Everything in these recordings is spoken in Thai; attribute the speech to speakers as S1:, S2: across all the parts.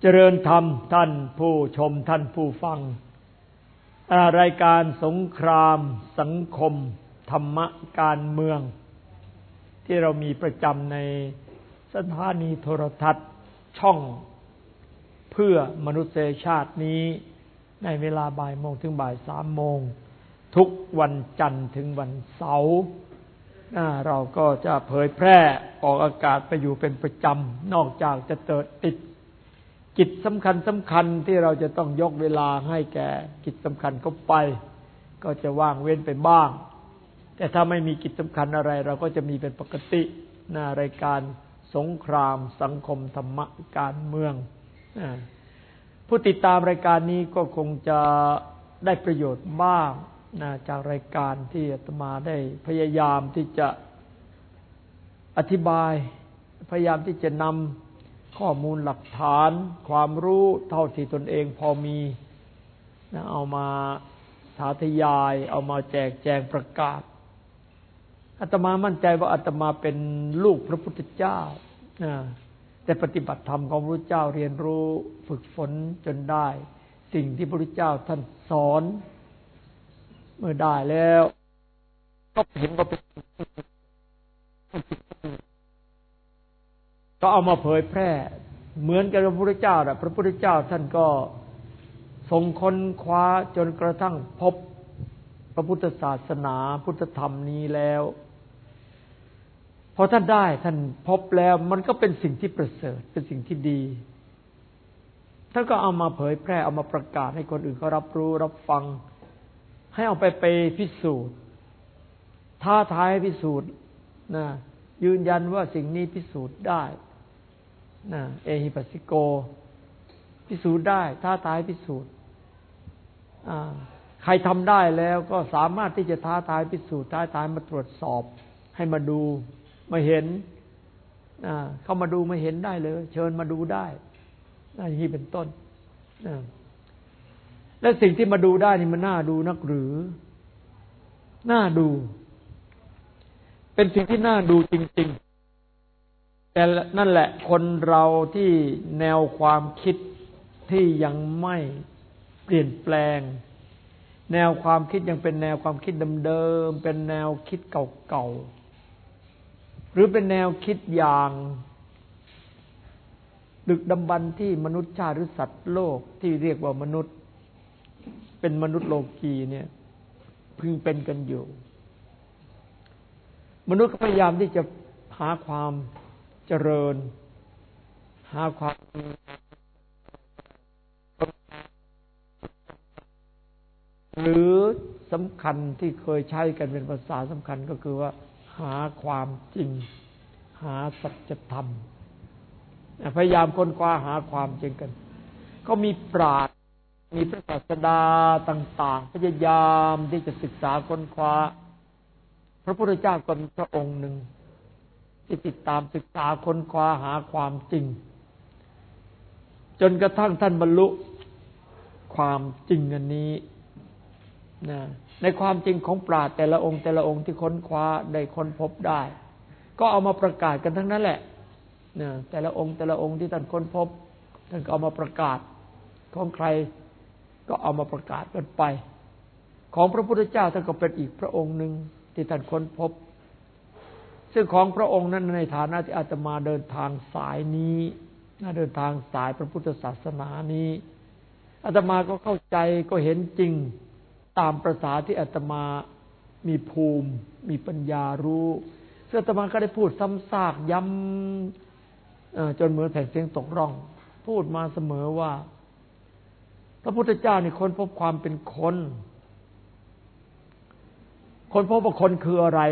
S1: เจริญธรรมท่านผู้ชมท่านผู้ฟังรายการสงครามสังคมธรรมะการเมืองที่เรามีประจำในสถานีโทรทัศน์ช่องเพื่อมนุษยชาตินี้ในเวลาบ่ายโมงถึงบ่าย3 โมงทุกวันจันทร์ถึงวันเสาร์เราก็จะเผยแพร่ออกอากาศไปอยู่เป็นประจำนอกจากจะติดกิจสำคัญที่เราจะต้องยกเวลาให้แก่กิจสำคัญเข้าไปก็จะว่างเว้นไปบ้างแต่ถ้าไม่มีกิจสำคัญอะไรเราก็จะมีเป็นปกติรายการสงครามสังคมธรรมะการเมืองผู้ติดตามรายการนี้ก็คงจะได้ประโยชน์บ้างจากรายการที่อาตมาได้พยายามที่จะอธิบายพยายามที่จะนำข้อมูลหลักฐานความรู้เท่าที่ตนเองพอมีเอามาสาธยายเอามาแจกแจงประกาศอาตมามั่นใจว่าอาตมาเป็นลูกพระพุทธเจ้าแต่ปฏิบัติธรรมของพระพุทธเจ้าเรียนรู้ฝึกฝนจนได้สิ่งที่พระพุทธเจ้าท่านสอนเมื่อได้แล้วก็เห็นว่าเป็นก็เอามาเผยแพร่เหมือนกับพระพุทธเจ้าพระพุทธเจ้าท่านก็ทรงค้นคว้าจนกระทั่งพบพระพุทธศาสนาพุทธธรรมนี้แล้วพอท่านได้ท่านพบแล้วมันก็เป็นสิ่งที่ประเสริฐเป็นสิ่งที่ดีท่านก็เอามาเผยแพร่เอามาประกาศให้คนอื่นเขารับรู้รับฟังให้เอาไปพิสูจน์ท้าทายให้พิสูจน์ยืนยันว่าสิ่งนี้พิสูจน์ได้เอหิปัสสิโกพิสูจน์ได้ท้าทายพิสูจน์ใครทำได้แล้วก็สามารถที่จะท้าทายพิสูจน์ท้าทายมาตรวจสอบให้มาดูมาเห็นเข้ามาดูมาเห็นได้เลยเชิญมาดูได้อย่างนี้เป็นต้นและสิ่งที่มาดูได้นี่มันน่าดูนักหรือน่าดูเป็นสิ่งที่น่าดูจริงๆแต่นั่นแหละคนเราที่แนวความคิดที่ยังไม่เปลี่ยนแปลงแนวความคิดยังเป็นแนวความคิดเดิมๆเป็นแนวคิดเก่าๆหรือเป็นแนวคิดอย่างดึกดำบรรพ์ที่มนุษย์ชาติหรือสัตว์โลกที่เรียกว่ามนุษย์เป็นมนุษย์โลกีเนี่ยพึงเป็นกันอยู่มนุษย์ก็พยายามที่จะหาความเจริญหาความหรือสำคัญที่เคยใช้กันเป็นภาษาสำคัญก็คือว่าหาความจริงหาสัจธรรมพยายามค้นคว้าหาความจริงกันก็มีปราชญ์มีพระศาสดาต่างๆพยายามที่จะศึกษาค้นคว้าพระพุทธเจ้าก็เป็นพระองค์หนึ่งที่ติดตามศึกษาค้นคว้าหาความจริงจนกระทั่งท่านบรรลุความจริงอันนี้ในความจริงของปราชญ์แต่ละองค์ที่ค้นคว้าได้ค้นพบได้ก็เอามาประกาศกันทั้งนั้นแหละแต่ละองค์ที่ท่านค้นพบท่านก็เอามาประกาศของใครก็เอามาประกาศกันไปของพระพุทธเจ้าท่านก็เป็นอีกพระองค์หนึ่งที่ท่านค้นพบซึ่งของพระองค์นั้นในฐานะที่อาตมาเดินทางสายนี้เดินทางสายพระพุทธศาสนานี้อาตมาก็เข้าใจก็เห็นจริงตามประสาที่อาตมามีภูมิมีปัญญารู้ซึ่งอาตมาก็ได้พูดซ้ำซากย้ำจนเหมือนแผ่นเสียงตกร่องพูดมาเสมอว่าพระพุทธเจ้านี่ค้นพบความเป็นคนค้นพบว่าคนคืออะไร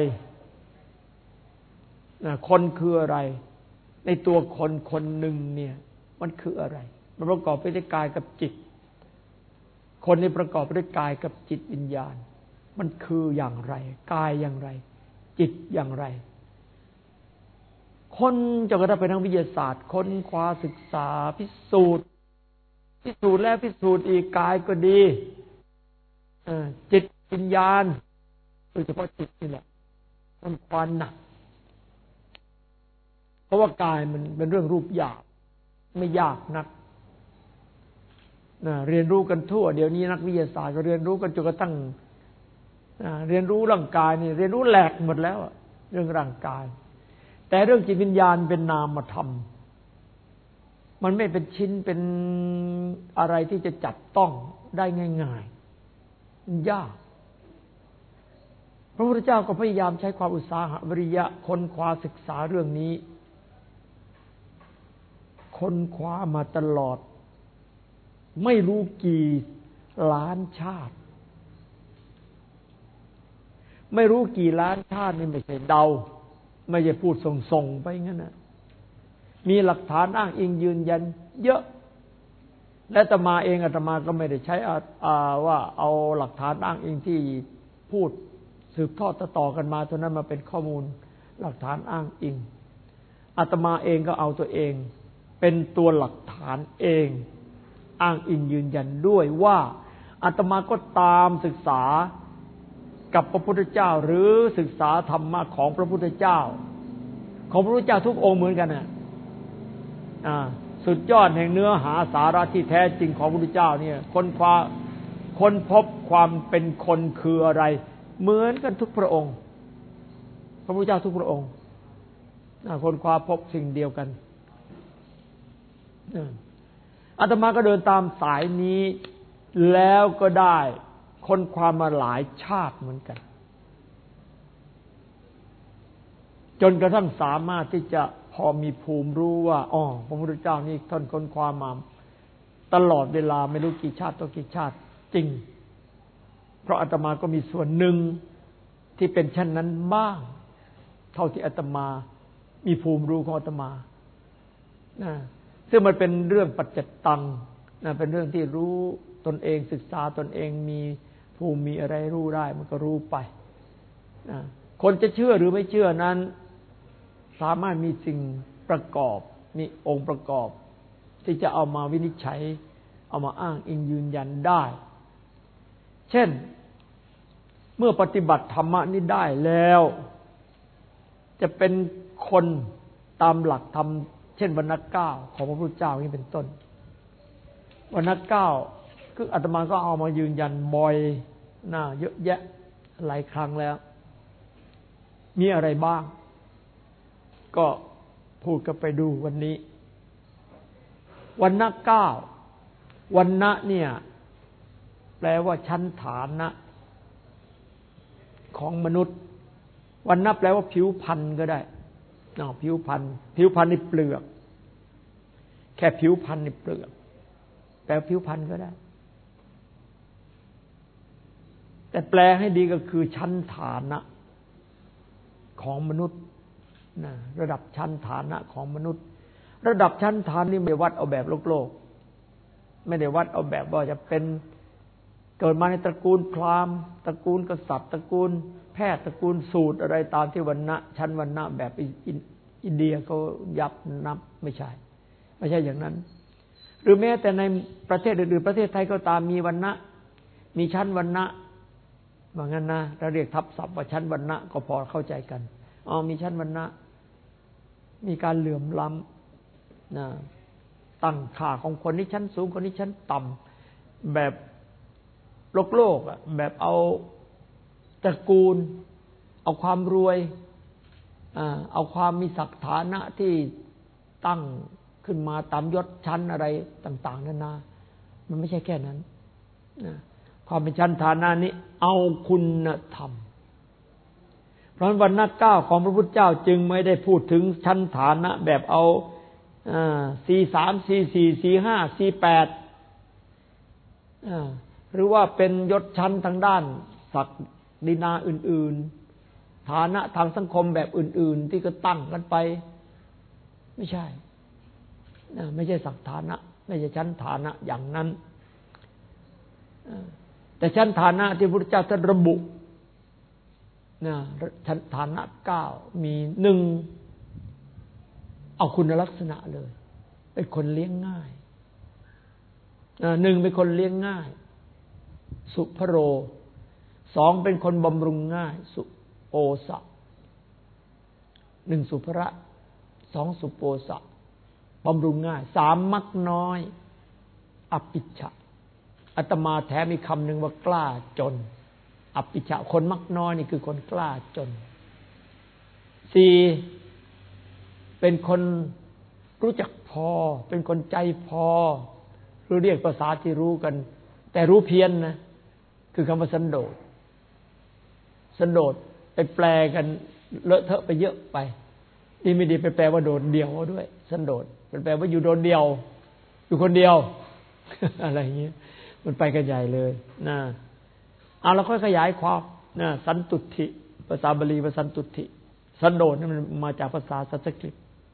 S1: คนคืออะไรในตัวคนคนหนึ่งเนี่ยมันคืออะไรมันประกอบไปด้วยกายกับจิตคนนี้ประกอบไปด้วยกายกับจิตวิญญาณมันคืออย่างไรกายอย่างไรจิตอย่างไรคนจนกระทั่งไปทางวิทยาศาสตร์ค้นคว้าศึกษาพิสูจน์แล้วพิสูจน์อีกกายก็ดีจิตวิญญาณโดยเฉพาะจิตนี่แหละมันความหนักเพราะว่ากายมันเป็นเรื่องรูปหยาบไม่ยากนักเรียนรู้กันทั่วเดี๋ยวนี้นักวิทยาศาสตร์ก็เรียนรู้กันจนกระทั่งเรียนรู้ร่างกายนี่เรียนรู้แหลกหมดแล้วเรื่องร่างกายแต่เรื่องจิตวิญญาณเป็นนามธรรมมันไม่เป็นชิ้นเป็นอะไรที่จะจับต้องได้ง่ายๆมันยากพระพุทธเจ้าก็พยายามใช้ความอุตสาหะวิริยะค้นคว้าศึกษาเรื่องนี้ค้นคว้ามาตลอดไม่รู้กี่ล้านชาติไม่รู้กี่ล้านชาตินี่ไม่ใช่เดาไม่ใช่พูดส่งๆไปงั้นน่ะมีหลักฐานอ้างอิงยืนยันเยอะและอาตมาเองอาตมาก็ไม่ได้ใช้ว่าเอาหลักฐานอ้างอิงที่พูดสืบทอดต่อกันมาเท่านั้นมาเป็นข้อมูลหลักฐานอ้างอิงอาตมาเองก็เอาตัวเองเป็นตัวหลักฐานเองอ้างอิงยืนยันด้วยว่าอาตมาก็ตามศึกษากับพระพุทธเจ้าหรือศึกษาธรรมะของพระพุทธเจ้าของพระพุทธเจ้าทุกองค์เหมือนกันน่ะสุดยอดแห่งเนื้อหาสาระที่แท้จริงของพระพุทธเจ้าเนี่ยค้นพบความเป็นคนคืออะไรเหมือนกันทุกพระองค์พระพุทธเจ้าทุกพระองค์ค้นคว้าพบสิ่งเดียวกันอาตมาก็เดินตามสายนี้แล้วก็ได้ค้นคว้ามาหลายชาติเหมือนกันจนกระทั่งสามารถที่จะพอมีภูมิรู้ว่าพระพุทธเจ้านี่ท่านค้นคว้ามาตลอดเวลาไม่รู้กี่ชาติต่อกี่ชาติจริงเพราะอาตมาก็มีส่วนหนึ่งที่เป็นเช่นนั้นบ้างเท่าที่อาตมามีภูมิรู้ของอาตมาซึ่งมันเป็นเรื่องปัจจิตังเป็นเรื่องที่รู้ตนเองศึกษาตนเองมีภูมิมีอะไรรู้ได้มันก็รู้ไปคนจะเชื่อหรือไม่เชื่อนั้นสามารถมีสิ่งประกอบมีองค์ประกอบที่จะเอามาวินิจฉัยเอามาอ้างอิงยืนยันได้เช่นเมื่อปฏิบัติธรรมะนี้ได้แล้วจะเป็นคนตามหลักธรรมเช่นวรรณะ9ของพระพุทธเจ้านี่เป็นต้นวรรณะ9คืออาตมาก็เอามายืนยันบ่อยเยอะแยะหลายครั้งแล้วมีอะไรบ้างก็พูดกันไปดูวันนี้วรรณะ9วรรณะเนี่ยแปลว่าชั้นฐานะของมนุษย์วรรณะแปลว่าผิวพรรณก็ได้ผิวพรรณนี่เปลือกแค่ผิวพรรณนี่เปลือกแปลผิวพรรณก็ได้แต่แปลให้ดีก็คือชั้นฐานะของมนุษย์ระดับชั้นฐานะของมนุษย์ระดับชั้นฐานนี่ไม่วัดเอาแบบโลกไม่ได้วัดเอาแบบว่าจะเป็นเกิดมาในตระกูลพราหมณ์ตระกูลกษัตริย์ตระกูลแพทย์ตระกูลสูตรอะไรตามที่วรรณะชั้นวรรณะแบบอินเดียเขายับนับไม่ใช่อย่างนั้นหรือแม้แต่ในประเทศอื่นๆประเทศไทยก็ตามมีวรรณะมีชั้นวรรณะว่างั้นนะเราเรียกทับศัพท์ว่าชั้นวรรณะก็พอเข้าใจกันมีชั้นวรรณะมีการเหลื่อมล้ำตั้งค่าของคนนี้ชั้นสูงคนนี้ชั้นต่ำแบบโลกแบบเอาตระกูลเอาความรวยเอาความมีศักดิ์ฐานะที่ตั้งขึ้นมาตามยศชั้นอะไรต่างๆนานามันไม่ใช่แค่นั้นความเป็นชั้นฐานะนี้เอาคุณธรรมเพราะวรรณะ9ของพระพุทธเจ้าจึงไม่ได้พูดถึงชั้นฐานะแบบเอาC3 C4 C5 C8หรือว่าเป็นยศชั้นทางด้านศักดินาอื่นๆฐานะทางสังคมแบบอื่นๆที่ก็ตั้งกันไปไม่ใช่ศักดิฐานะไม่ใช่ชั้นฐานะอย่างนั้นแต่ชั้นฐานะที่พระพุทธเจ้าท่านระบุชั้นฐานะ9มี1เอาคุณลักษณะเลยเป็นคนเลี้ยงง่าย1เป็นคนเลี้ยงง่ายสุภโร2เป็นคนบำรุงง่ายสุโอสะ1สุภระ2สุโปสะบำรุงง่าย3มักน้อยอภิชฌะอาตมาแถมมีคำหนึ่งว่ากล้าจนอัปปิชะคนมักน้อยนี่คือคนกล้าจนสี่เป็นคนรู้จักพอเป็นคนใจพอหรือเรียกภาษาที่รู้กันแต่รู้เพี้ยนนะคือคำว่าสันโดษสันโดษไปแปลกันเลอะเทอะไปเยอะไปดีไม่ดีไปแปลว่าโดดเดี่ยวด้วยสันโดษมันแปลว่าอยู่โดดเดี่ยวอยู่คนเดียว อะไรอย่างเงี้ยมันไปกันใหญ่เลยนะเอาเราค่อยขยายความนะสันตุถิภาษาบาลีว่าสันตุถิสันโดษนี่มันมาจากภาษาสันสกฤต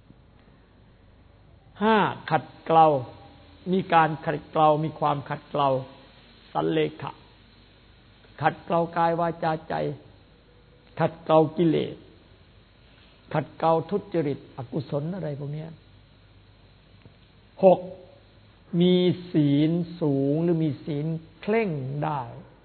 S1: ห้าขัดเกลามีการขัดเกลามีความขัดเกลาสันเลขะขัดเกลากายวาจาใจขัดเกลากิเลสขัดเกลาทุจริตอกุศลอะไรพวกนี้หกมีศีลสูงหรือมีศีลเคร่งได้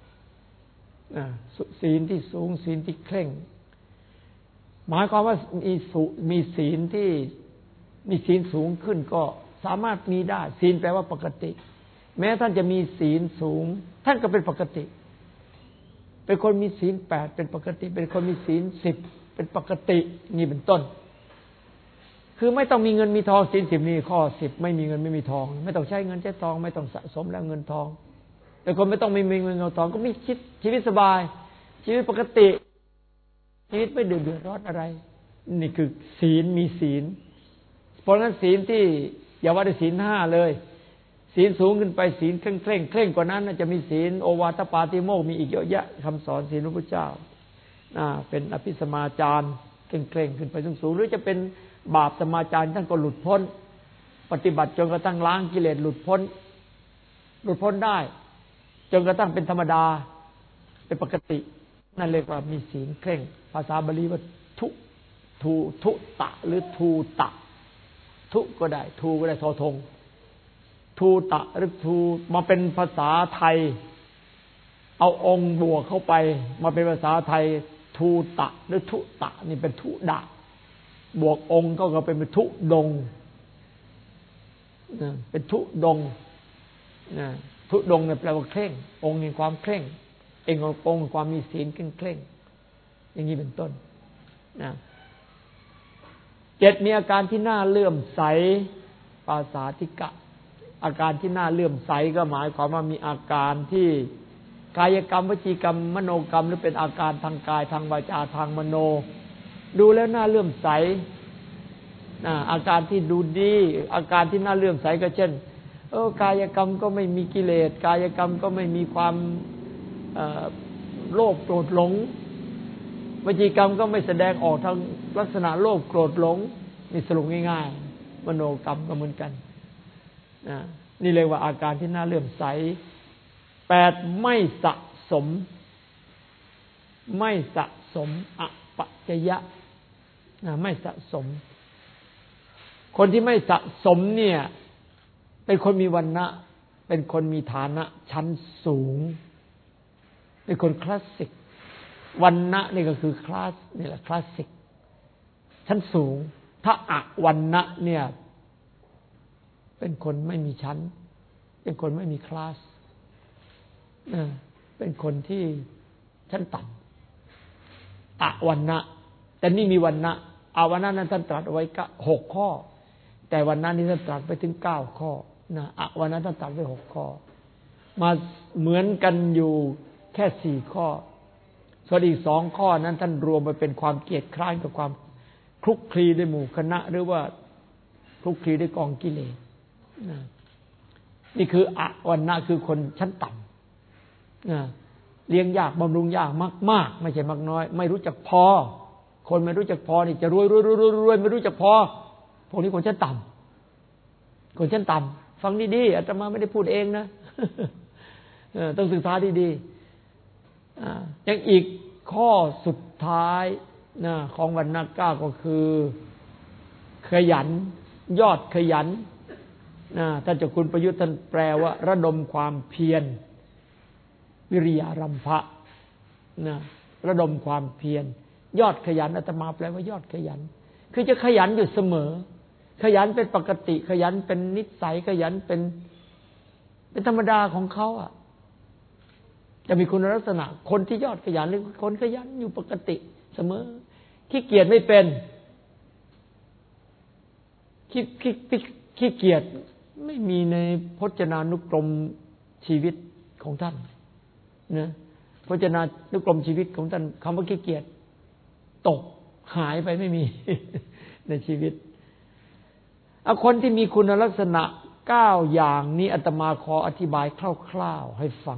S1: ศีลที่สูงศีลที่เคร่งหมายความว่ามีศีลที่มีศีลสูงขึ้นก็สามารถมีได้ศีลแปลว่าปกติแม้ท่านจะมีศีลสูงท่านก็เป็นปกติเป็นคนมีศีล8เป็นปกติเป็นคนมีศีล10เป็นปกตินี่เป็นต้นคือไม่ต้องมีเงินมีทองศีล10นี่ข้อ10ไม่มีเงินไม่มีทองไม่ต้องใช้เงินใช้ทองไม่ต้องสะสมแล้วเงินทองแต่คนไม่ต้องมีเงินทองก็มีชีวิตสบายชีวิตปกติชีวิตไม่เดือดร้อนอะไรนี่คือศีลมีศีลเพราะฉะนั้นศีลที่อย่าว่าแต่ศีล5เลยศีลสูงขึ้นไปศีลเคร่งกว่านั้นจะมีศีลโอวาทปาติโมกข์มีอีกเยอะแยะคำสอนศีลพระพุทธเจ้าเป็นอภิสมาจารเคร่งขึ้นไปสูงหรือจะเป็นบาปสมาจารท่านก็หลุดพ้นปฏิบัติจนกระทั่งล้างกิเลสหลุดพ้นได้จนกระทั่งเป็นธรรมดาเป็นปกตินั่นเรียกว่ามีศีลเคร่งภาษาบาลีว่าทุตะหรือทูตะทุก็ได้ทูก็ได้ทอทงทูตะหรือทูมาเป็นภาษาไทยเอาองค์บวกเข้าไปมาเป็นภาษาไทยทูตะหรือทุตะนี่เป็นทุดะบวกองค์ก็เป็นทุดงเป็นทุดงทุดงเนี่ยแปลว่าเคร่งองค์มีความเคร่งเององค์ความมีศีลเคร่งอย่างนี้เป็นต้นนะ7มีอาการที่น่าเลื่อมใสปาสาธิกะอาการที่น่าเลื่อมใสก็หมายความว่ามีอาการที่กายกรรมวจีกรรมมโนกรรมหรือเป็นอาการทางกายทางวาจาทางมโนดูแล้วน่าเลื่อมใสอาการที่ดูดีอาการที่น่าเลื่อมใสก็เช่นกายกรรมก็ไม่มีกิเลสกายกรรมก็ไม่มีความโลภโกรธหลงวจีกรรมก็ไม่แสดงออกทางลักษณะโลภโกรธหลงนี่สรุปง่ายๆมโนกรรมก็เหมือนกันนี่เรียกว่าอาการที่น่าเลื่อมใส8ไม่สะสมอปัจจยะไม่สะสมคนที่ไม่สะสมเนี่ยเป็นคนมีวรรณะเป็นคนมีฐานะชั้นสูงเป็นคนคลาสสิกวรรณะนี่ก็คือคลาสนี่แหละคลาสสิกชั้นสูงถ้าอวรรณะเนี่ยเป็นคนไม่มีชั้นเป็นคนไม่มีคลาสเป็นคนที่ชั้นต่ำอวรรณะแต่นี่มีวรรณะอวรรณะนั้นท่านตรัสเอาไว้6ข้อแต่วรรณะนี้ท่านตรัสไปถึง9ข้อนะอวรรณะท่านตรัสไว้6ข้อมาเหมือนกันอยู่แค่4ข้อส่วนอีก2ข้อนั้นท่านรวมไปเป็นความเกลียดคร้านกับความคลุกคลีด้วยหมู่คณะหรือว่าคลุกคลีด้วยกองกิเลสนี่คืออวรรณะคือคนชั้นต่ำเลี้ยงยากบำรุงยากมากๆไม่ใช่มากน้อยไม่รู้จักพอคนไม่รู้จักพอนี่จะรวยไม่รู้จักพอพวกนี้คนชั้นต่ำคนชั้นต่ำฟังดีๆอาตมาไม่ได้พูดเองนะต้องศึกษาดีๆยังอีกข้อสุดท้ายของวรรณะ9ก็คือขยันยอดขยันท่านเจ้าคุณประยุทธ์ท่านแปลว่าระดมความเพียรวิริยารัมภะระดมความเพียรยอดขยันอาตมาแปลว่ายอดขยันคือจะขยันอยู่เสมอขยันเป็นปกติขยันเป็นนิสัยขยันเป็นธรรมดาของเขาจะมีคุณลักษณะคนที่ยอดขยันหรือคนขยันอยู่ปกติเสมอขี้เกียจไม่เป็นขี้เกียจไม่มีในพจนานุกรมชีวิตของท่านนะพจนานุกรมชีวิตของท่านคำว่าขี้เกียจตกหายไปไม่มี ในชีวิตเอาคนที่มีคุณลักษณะ9อย่างนี้อาตมาขออธิบายคร่าวๆให้ฟัง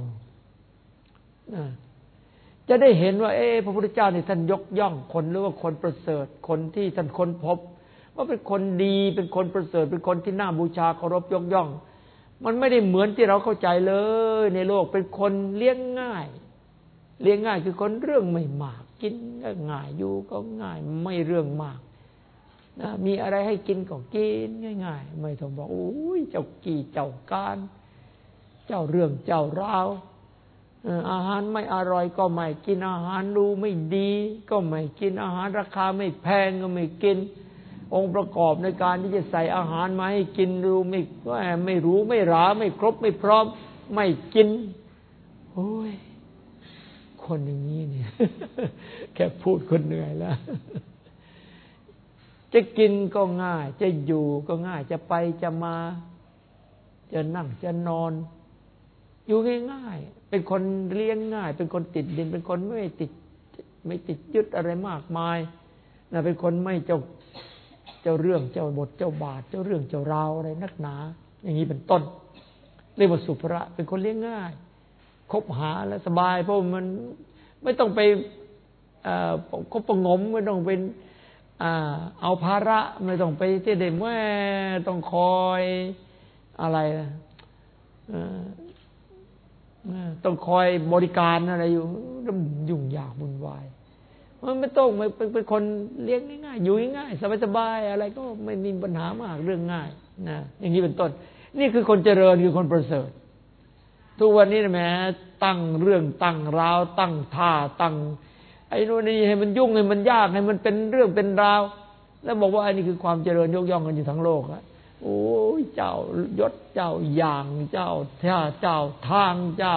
S1: จะได้เห็นว่าพระพุทธเจ้านี่ท่านยกย่องคนหรือว่าคนประเสริฐคนที่ท่านค้นพบว่าเป็นคนดีเป็นคนประเสริฐเป็นคนที่น่าบูชาเคารพยกย่องมันไม่ได้เหมือนที่เราเข้าใจเลยในโลกเป็นคนเลี้ยงง่ายคือคนเรื่องไม่มากกินก็ง่ายอยู่ก็ง่ายไม่เรื่องมากนะมีอะไรให้กินก็กินง่ายๆไม่ต้องบอกโอ้ยเจ้ากี่เจ้าการเจ้าเรื่องเจ้าราวอาหารไม่อร่อยก็ไม่กินอาหารดูไม่ดีก็ไม่กินอาหารราคาไม่แพงก็ไม่กินองค์ประกอบในการที่จะใส่อาหารมาให้กินดูไม่รู้ไม่หราไม่ครบไม่พร้อมไม่กินโอ้ยคนอย่างนี้เนี่ย แค่พูดคนเหนื่อยแล้ว จะกินก็ง่ายจะอยู่ก็ง่ายจะไปจะมาจะนั่งจะนอนอยู่ง่ายๆเป็นคนเลี้ยงง่ายเป็นคนติดดินเป็นคนไม่ติดยึดอะไรมากมายนะเป็นคนไม่เจ้าเรื่องเจ้าบทเจ้าบาทเจ้าเรื่องเจ้าราวอะไรนักหนาอย่างนี้เป็นต้นเรียกว่าสุภระเป็นคนเลี้ยงง่ายคบหาแล้วสบายเพราะมันไม่ต้องไปคบประงมไม่ต้องเป็นเอาภาระไม่ต้องไปที่เด็กแม่ต้องคอยอะไรต้องคอยบริการอะไรอยู่ยุ่งยากวุ่นวายมันไม่ต้องเป็นคนเลี้ยงง่ายๆอยู่ง่ายๆสบายๆอะไรก็ไม่มีปัญหามากเรื่องง่ายนะอย่างนี้เป็นต้นนี่คือคนเจริญคือคนประเสริฐทุกวันนี้นะแม้ตั้งเรื่องตั้งราวตั้งท่าตั้งไอ้โน่นนี่ให้มันยุ่งให้มันยากให้มันเป็นเรื่องเป็นราวแล้วบอกว่าอันนี้คือความเจริญยกย่องกันอยู่ทั้งโลกอะโอ้ยเจ้ายศเจ้าอย่างเจ้าท่าเจ้าทางเจ้า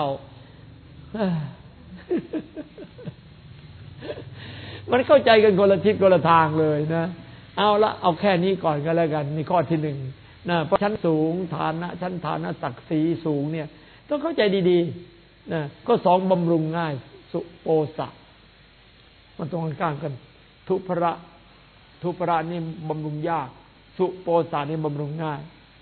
S1: มันเข้าใจกันคนละทิศคนละทางเลยนะเอาแค่นี้ก่อนก็แล้วกันนี่ข้อที่หนึ่งนะเพราะชั้นสูงฐานะชั้นฐานะศักดิ์ศรีสูงเนี่ยต้องเข้าใจดีๆนะก็สองบำรุงง่ายสุโปสะมันตรงกันกันทุพระนี่บำรุงยากสุโปสะนี่บำรุงง่าย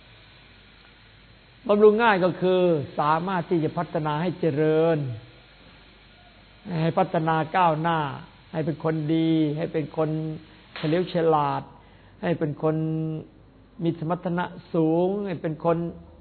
S1: บำรุงง่ายก็คือสามารถที่จะพัฒนาให้เจริญให้พัฒนาก้าวหน้าให้เป็นคนดีให้เป็นคนเฉลียวฉลาดให้เป็นคนมีสมรรถนะสูงให้เป็นคน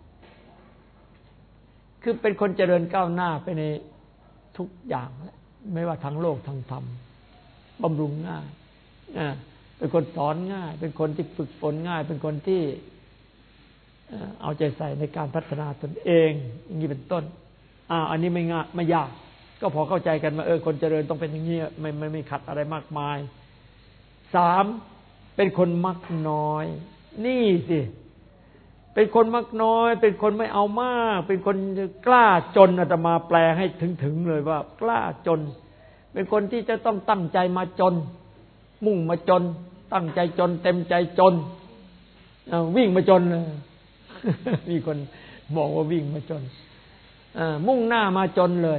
S1: คือเป็นคนเจริญก้าวหน้าไปในทุกอย่างไม่ว่าทางโลกทางธรรมบำรุงง่ายเป็นคนสอนง่ายเป็นคนที่ฝึกฝนง่ายเป็นคนที่เอาใจใส่ในการพัฒนาตนเองอย่างนี้เป็นต้นอันนี้ไม่ง่ายไม่ยากก็พอเข้าใจกันว่าคนเจริญต้องเป็นอย่างนี้ไม่ขัดอะไรมากมาย3เป็นคนมักน้อยนี่สิเป็นคนมักน้อยเป็นคนไม่เอามากเป็นคนกล้าจนอาตมาแปลให้ถึงเลยว่ากล้าจนเป็นคนที่จะต้องตั้งใจมาจนมุ่งมาจนตั้งใจจนเต็มใจจนวิ่งมาจน มีคนบอกว่าวิ่งมาจนมุ่งหน้ามาจนเลย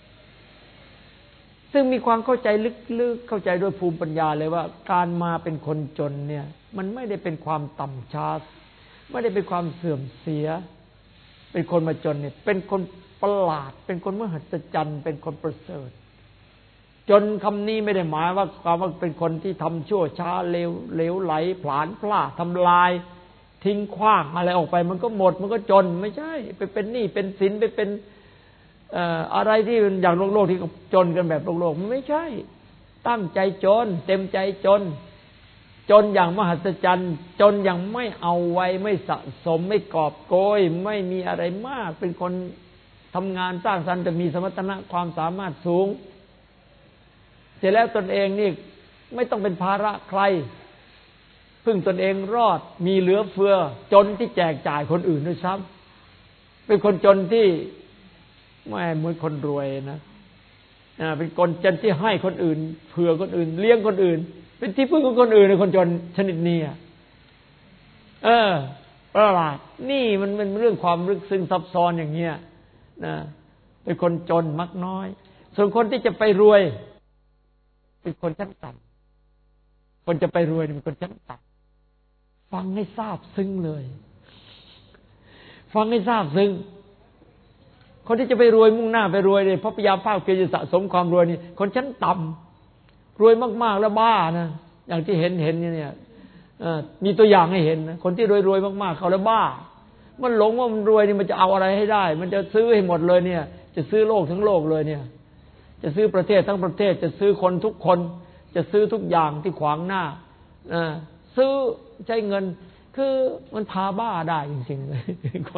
S1: ซึ่งมีความเข้าใจลึกๆเข้าใจโดยภูมิปัญญาเลยว่าการมาเป็นคนจนเนี่ยมันไม่ได้เป็นความต่ำช้าไม่ได้เป็นความเสื่อมเสียเป็นคนมาจนเนี่ยเป็นคนประหลาดเป็นคนมหัศจรรย์เป็นคนประเสริฐจนคำนี้ไม่ได้หมายว่าความว่าเป็นคนที่ทำชั่วช้าเลวไหลผลาญพลาดทำลายทิ้งขว้างอะไรออกไปมันก็หมดมันก็จนไม่ใช่ไปเป็นหนี้เป็นสินไปเป็นอะไรที่อย่างโลกที่จนกันแบบโลกมันไม่ใช่ตั้งใจจนเต็มใจจนอย่างมหัศจรรย์จนอย่างไม่เอาไว้ไม่สะสมไม่กอบโกยไม่มีอะไรมากเป็นคนทำงานสร้างสรรค์แต่มีสมรรถนะความสามารถสูงเสร็จแล้วตนเองนี่ไม่ต้องเป็นภาระใครพึ่งตนเองรอดมีเหลือเฟือจนที่แจกจ่ายคนอื่นด้วยซ้ำเป็นคนจนที่ไม่เหมือนคนรวยนะเป็นคนจนที่ให้คนอื่นเผื่อคนอื่นเลี้ยงคนอื่นเป็นที่พึ่งของคนอื่นในคนจนชนิดนี้ประหลาดนี่มันเป็นเรื่องความลึกซึ้งซับซ้อนอย่างเงี้ยนะเป็นคนจนมักน้อยส่วนคนที่จะไปรวยเป็นคนชั้นต่ำคนจะไปรวยเป็นคนชั้นต่ำฟังให้ทราบซึ้งเลยฟังให้ทราบซึ้งคนที่จะไปรวยมุ่งหน้าไปรวยเลยเพราะพยายามภาคเพียรจะสะสมความรวยนี่คนชั้นต่ำรวยมากๆแล้วบ้านะอย่างที่เห็นเนี่ยมีตัวอย่างให้เห็นนะคนที่รวยๆมากๆเขาแล้วบ้ามันหลงว่ามันรวยนี่มันจะเอาอะไรให้ได้มันจะซื้อให้หมดเลยเนี่ยจะซื้อโลกทั้งโลกเลยเนี่ยจะซื้อประเทศทั้งประเทศจะซื้อคนทุกคนจะซื้อทุกอย่างที่ขวางหน้าซื้อใช้เงินคือมันพาบ้าได้จริงๆเลย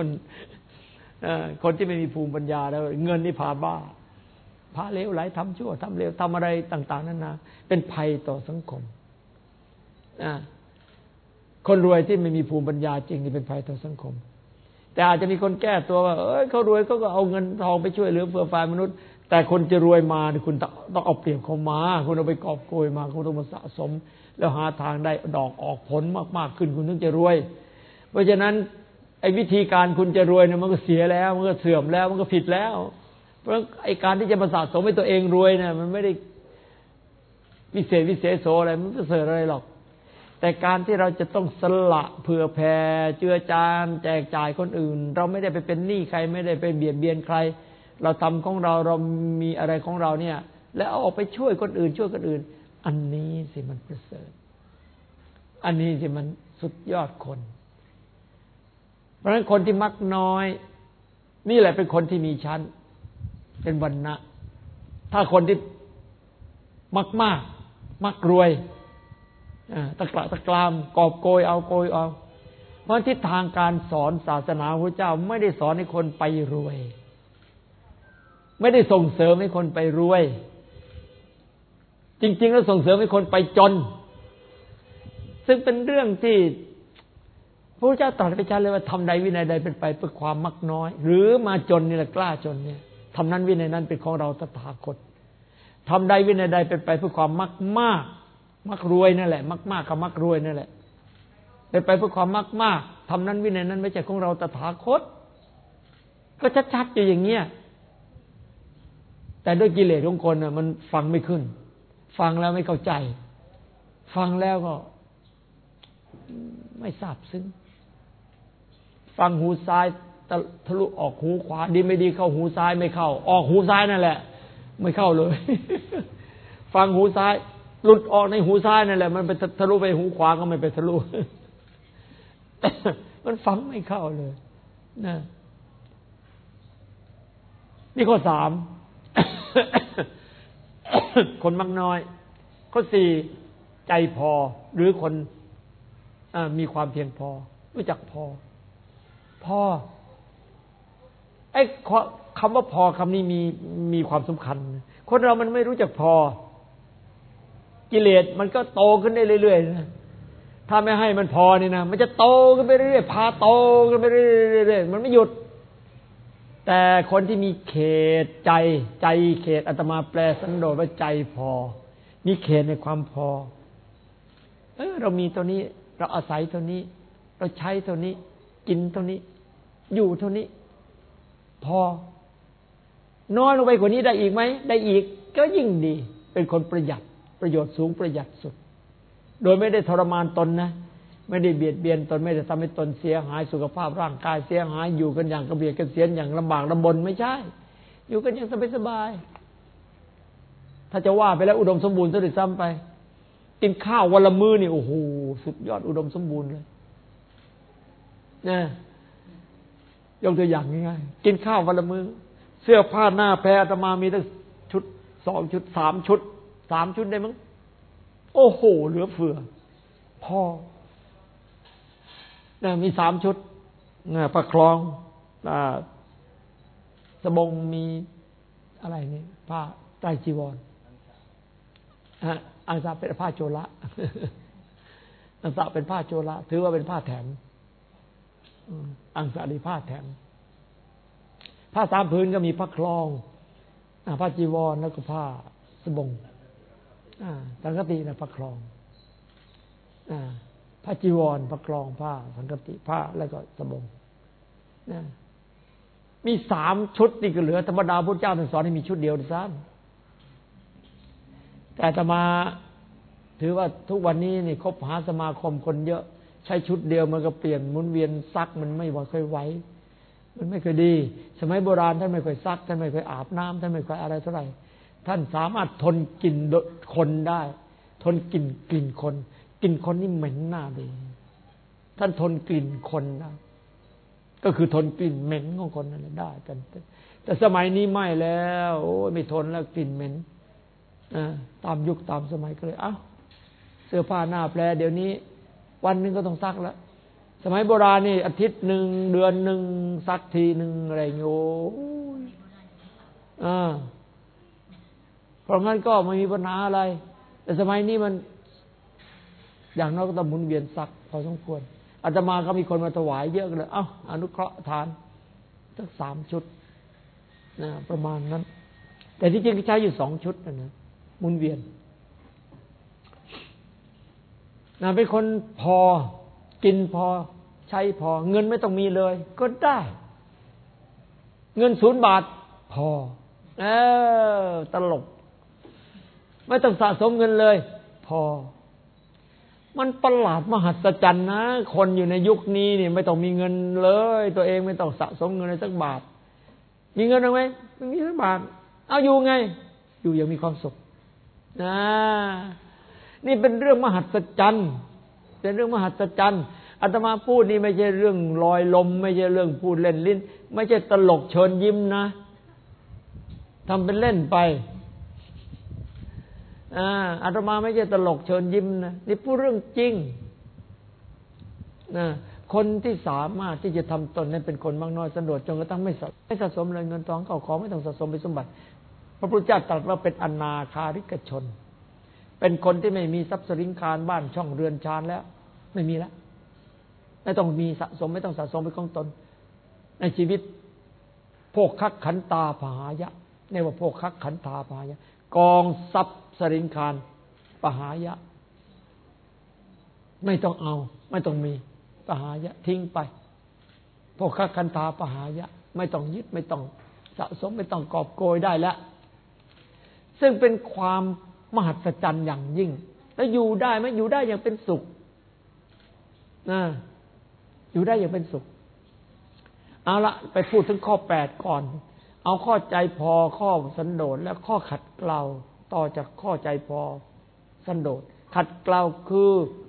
S1: คนที่ไม่มีภูมิปัญญาแล้วเงินนี่พาบ้าพาเลวไหลทำชั่วทำเลวทำอะไรต่างๆนั่นนะเป็นภัยต่อสังคมคนรวยที่ไม่มีภูมิปัญญาจริงนี่เป็นภัยต่อสังคมแต่อาจจะมีคนแก้ตัวว่าเขารวยเขาก็เอาเงินทองไปช่วยเหลือเฟื่อฟายมนุษย์แต่คนจะรวยมาคุณต้องเอาเปรียบเขามาคุณเอาไปกอบโกยมาคุณต้องมาสะสมแล้วหาทางได้ดอกออกผลมากๆขึ้นคุณถึงจะรวยเพราะฉะนั้นไอ้วิธีการคุณจะรวยเนี่ยมันก็เสียแล้วมันก็เสื่อมแล้วมันก็ผิดแล้วเพราะไอ้การที่จะมาสะสมให้ตัวเองรวยเนี่ยมันไม่ได้วิเศษโสอะไรมันไม่เสริฐอะไรหรอกแต่การที่เราจะต้องสละเผื่อแผ่เจือจานแจกจ่ายคนอื่นเราไม่ได้ไปเป็นหนี้ใครไม่ได้ไปเบียดเบียนใครเราทำของเรามีอะไรของเราเนี่ยแล้วเอาออกไปช่วยคนอื่นอันนี้สิมันประเสริฐอันนี้สิมันสุดยอดคนเพราะฉะนั้นคนที่มักน้อยนี่แหละเป็นคนที่มีชั้นเป็นวรรณะถ้าคนที่มักรวยตะกรามกอบโกยเอาเพราะทิศทางการสอนศาสนาพระเจ้าไม่ได้สอนให้คนไปรวยไม่ได้ส่งเสริมให้คนไปรวยจริงๆแล้วส่งเสริมให้คนไปจนซึ่งเป็นเรื่องที่พระพุทธเจ้าตรัสไปชัดเลยว่าทำใดวินัยใดเป็นไปเพื่อความมักน้อยหรือมาจนนี่แหละกล้าจนเนี่ยทำนั้นวินัยนั้นเป็นของเราตถาคตทำใดวินัยใดเป็นไปเพื่อความมักรวยนั่นแหละมากกับมักรวยนั่นแหละเป็นไปเพื่อความมากทำนั้นวินัยนั้นไม่ใช่ของเราตถาคตก็ชัดๆอยู่อย่างเงี้ยแต่ด้วยกิเลสของคนน่ะมันฟังไม่ขึ้นฟังแล้วไม่เข้าใจฟังแล้วก็ไม่ทราบซึ้งฟังหูซ้ายทะลุออกหูขวาดีไม่ดีเข้าหูซ้ายไม่เข้าออกหูซ้ายนั่นแหละไม่เข้าเลย ฟังหูซ้ายหลุดออกในหูซ้ายนั่นแหละมันไปทะลุไปหูขวาก็ไม่ไปทะลุ มันฟังไม่เข้าเลยนะนี่ข้อ 3 คนมักน้อยข้อ 4ใจพอหรือคนมีความเพียงพอรู้จักพอไอ้คำว่าพอคำนี้มีความสำคัญคนเรามันไม่รู้จักพอกิเลสมันก็โตขึ้นได้เรื่อยๆนะถ้าไม่ให้มันพอนี่นะมันจะโตขึ้นไปเรื่อยๆพาโตขึ้นไปเรื่อยๆมันไม่หยุดแต่คนที่มีเขตใจเขตอาตมาแปลสันโดษว่าใจพอมีเขตในความพอเรามีตัวนี้เราอาศัยตัวนี้เราใช้ตัวนี้กินตัวนี้อยู่เท่านี้พอน้อยลงไปกว่านี้ได้อีกไหมได้อีกก็ยิ่งดีเป็นคนประหยัดประโยชน์สูงประหยัดสุดโดยไม่ได้ทรมานตนนะไม่ได้เบียดเบียนตนไม่ได้ทำให้ตนเสียหายสุขภาพร่างกายเสียหายอยู่กันอย่างกระเบียดกระเสียนอย่างลำบากลำบนไม่ใช่อยู่กันอย่างสบายๆถ้าจะว่าไปแล้วอุดมสมบูรณ์ซะด้วยซ้ำไปกินข้าววันละมื้อนี่โอ้โหสุดยอดอุดมสมบูรณ์เลยนะยกตัวอย่างง่ายๆกินข้าววันละมื้อเสื้อผ้าหน้าแพรอาตมามีตั้งชุด2ชุด3ชุด3ชุดได้มั้งโอ้โหเหลือเฟือพอมี3ชุดผ้าคลองสบงมีอะไรนี่ผ้าไตรจีวรอังสะเป็นผ้าโจระอังสะเป็นผ้าโจระถือว่าเป็นผ้าแถมอังสะนี่ผ้าแถมผ้าสามผืนก็มีผ้าคลองผ้าจีวรแล้วก็ผ้าสบงสังฆตินะผ้าคลองผ้าจีวรผ้าคลองผ้าสังฆติผ้าแล้วก็สบงมี3ชุดนี่ก็เหลือธรรมดาพุทธเจ้าท่านสอนให้มีชุดเดียวซ้ำแต่อาตมาถือว่าทุกวันนี้นี่คบหาสมาคมคนเยอะใช้ชุดเดียวมันก็เปลี่ยนหมุนเวียนซักมันไม่ค่อยไหวมันไม่เคยดีสมัยโบราณท่านไม่ค่อยซักท่านไม่ค่อยอาบน้ำท่านไม่ค่อยอะไรเท่าไหร่ท่านสามารถทนกลิ่นคนได้ทนกลิ่นคนกลิ่นคนนี่เหม็นหน้าดูท่านทนกลิ่นคนได้ก็คือทนกลิ่นเหม็นของคนนั่นได้แต่สมัยนี้ไม่แล้วโอ้ไม่ทนแล้วกลิ่นเหม็นตามยุคตามสมัยก็เลยเสื้อผ้าหน้าแปรเดี๋ยวนี้วันนึงก็ต้องซักแล้วสมัยโบราณนี่อาทิตย์นึงเดือนนึงซักทีนึงอะไรโง่เพราะงั้นก็ไม่มีปัญหาอะไรแต่สมัยนี้มันอย่างน้อยก็ต้องหมุนเวียนซักพอสมควรอาตมาก็มีคนมาถวายเยอะเลยอนุเคราะห์ทานสัก3 ชุดประมาณนั้นแต่ที่จริงใช้อยู่2 ชุดนะหมุนเวียนเป็นคนพอกินพอใช้พอเงินไม่ต้องมีเลยก็ได้เงิน0 บาทพอตลกไม่ต้องสะสมเงินเลยพอมันประหลาดมหัศจรรย์นะคนอยู่ในยุคนี้นี่ไม่ต้องมีเงินเลยตัวเองไม่ต้องสะสมเงินเลยสักบาทมีเงินเอาไหมไม่มีสักบาทเอาอยู่ไงอยู่อย่างมีความสุขนี่เป็นเรื่องมหัศจรรย์เป็นเรื่องมหัศจรรย์อาตมาพูดนี่ไม่ใช่เรื่องลอยลมไม่ใช่เรื่องพูดเล่นลิ้นไม่ใช่ตลกเชิญยิ้มนะทำเป็นเล่นไปอาตมาไม่ใช่ตลกเชิญยิ้มนะนี่พูดเรื่องจริงคนที่สามารถที่จะทำตนนั้นเป็นคนมากน้อยสันโดษจนกระทั่งไม่สะสมเลยเงินทองเข้าของไม่ต้องสะสมเป็นสมบัติพระพุทธเจ้าตรัสว่าเป็นอนาคาริกชนเป็นคนที่ไม่มีทรัพย์สินคารบ้านช่องเรือนชานแล้วไม่มีแล้วไม่ต้องมีสะสมไม่ต้องสะสมเป็นของตนในชีวิตโภคขันตาปหายะในว่าโภคขันตาปหายะกองทรัพย์สินคารปหายะไม่ต้องเอาไม่ต้องมีปหายะทิ้งไปโภคขันตาปหายะไม่ต้องยึดไม่ต้องสะสมไม่ต้องกอบโกยได้แล้วซึ่งเป็นความมหัศจรรย์อย่างยิ่งแล้วอยู่ได้ไหมอยู่ได้อย่างเป็นสุขอยู่ได้อย่างเป็นสุขเอาละไปพูดถึงข้อ8ก่อนเอาข้อใจพอข้อสันโดษและข้อขัดเกลาต่อจากข้อใจพอสันโดษขัดเกลาคือ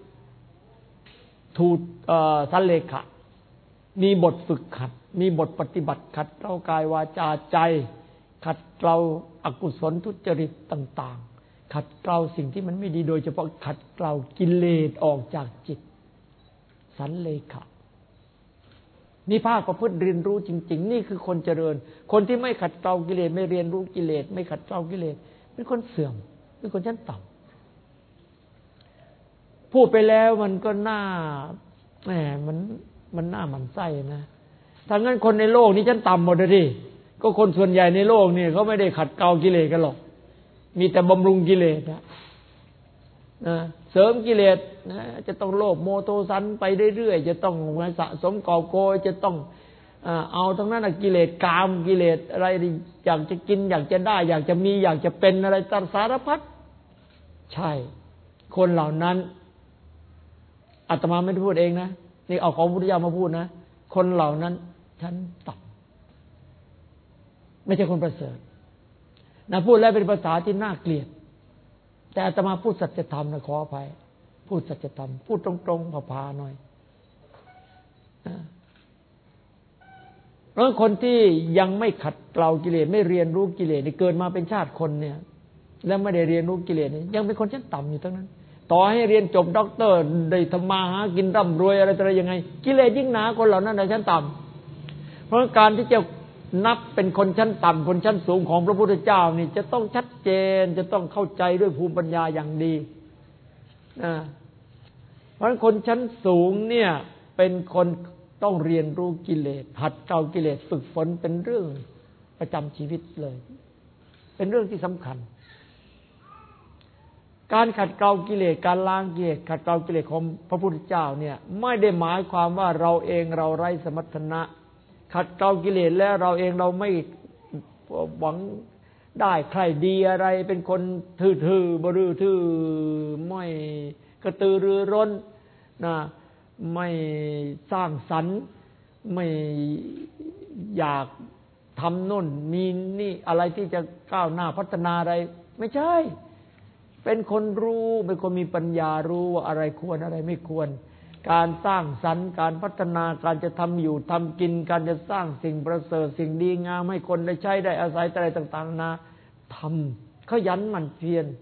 S1: ถูกสันเลขะมีบทฝึกขัดมีบทปฏิบัติขัดเกลากายวาจาใจขัดเกลาอกุศลทุจริตต่างๆขัดเกลาสิ่งที่มันไม่ดีโดยเฉพาะขัดเกลากิเลสออกจากจิตสันเลขะนี่ภาคประพฤติเรียนรู้จริงๆนี่คือคนเจริญคนที่ไม่ขัดเกลากิเลสไม่เรียนรู้กิเลสไม่ขัดเกลากิเลสเป็นคนเสื่อมเป็นคนชั้นต่ำพูดไปแล้วมันก็น่ามันน่าหมั่นไส้นะถ้างั้นคนในโลกนี้ชั้นต่ำหมดเลยดิก็คนส่วนใหญ่ในโลกนี่เขาไม่ได้ขัดเกลากิเลสกันหรอกมีแต่บำรุงกิเลสนะเสริมกิเลสนะจะต้องโลภโมโทสันไปเรื่อยๆจะต้องสะสมกอบโกยจะต้องเอาทั้งนั้นกิเลสกามกิเลสอะไรอยากจะกินอยากจะได้อยากจะมีอยากจะเป็นอะไรต่างสารพัดใช่คนเหล่านั้นอาตมาไม่ได้พูดเองนะนี่เอาของพุทธเจ้ามาพูดนะคนเหล่านั้นชั้นต่ำไม่ใช่คนประเสริฐนะพูดแล้วเป็นภาษาที่น่าเกลียดแต่อาตมาพูดสัจธรรมนะขออภัยพูดสัจธรรมพูดตรงๆพาๆหน่อยเพราะคนที่ยังไม่ขัดเกลากิเลสไม่เรียนรู้กิเลสนี่เกิดมาเป็นชาติคนเนี่ยแล้วไม่ได้เรียนรู้กิเลสนี่ยังเป็นคนชั้นต่ำอยู่ทั้งนั้นต่อให้เรียนจบด็อกเตอร์ได้ทำมาหากินร่ำรวยอะไรยังไงกิเลสยิ่งหนาคนเหล่านั้นในชั้นต่ำเพราะการที่จะนับเป็นคนชั้นต่ำคนชั้นสูงของพระพุทธเจ้านี่จะต้องชัดเจนจะต้องเข้าใจด้วยภูมิปัญญาอย่างดีเพราะฉะนั้นคนชั้นสูงเนี่ยเป็นคนต้องเรียนรู้กิเลสหัดเกลากิเลสฝึกฝนเป็นเรื่องประจำชีวิตเลยเป็นเรื่องที่สำคัญการขัดเกลากิเลสการล้างกิเลสขัดเกลากิเลสของพระพุทธเจ้าเนี่ยไม่ได้หมายความว่าเราเองเราไร้สมรรถนะขัดเกลากิเลสแล้วเราเองเราไม่หวังได้ใครดีอะไรเป็นคนทื่อๆบรือทื่อไม่กระตือรือร้นนะไม่สร้างสรรค์ไม่อยากทำโน่นมีนี่อะไรที่จะก้าวหน้าพัฒนาอะไรไม่ใช่เป็นคนรู้เป็นคนมีปัญญารู้ว่าอะไรควรอะไรไม่ควรการสร้างสรรค์การพัฒนาการจะทำอยู่ทำกินการจะสร้างสิ่งประเสริฐสิ่งดีงามให้คนได้ใช้ได้อาศัยอะไรต่างๆนาทำขยันหมั่นเพียร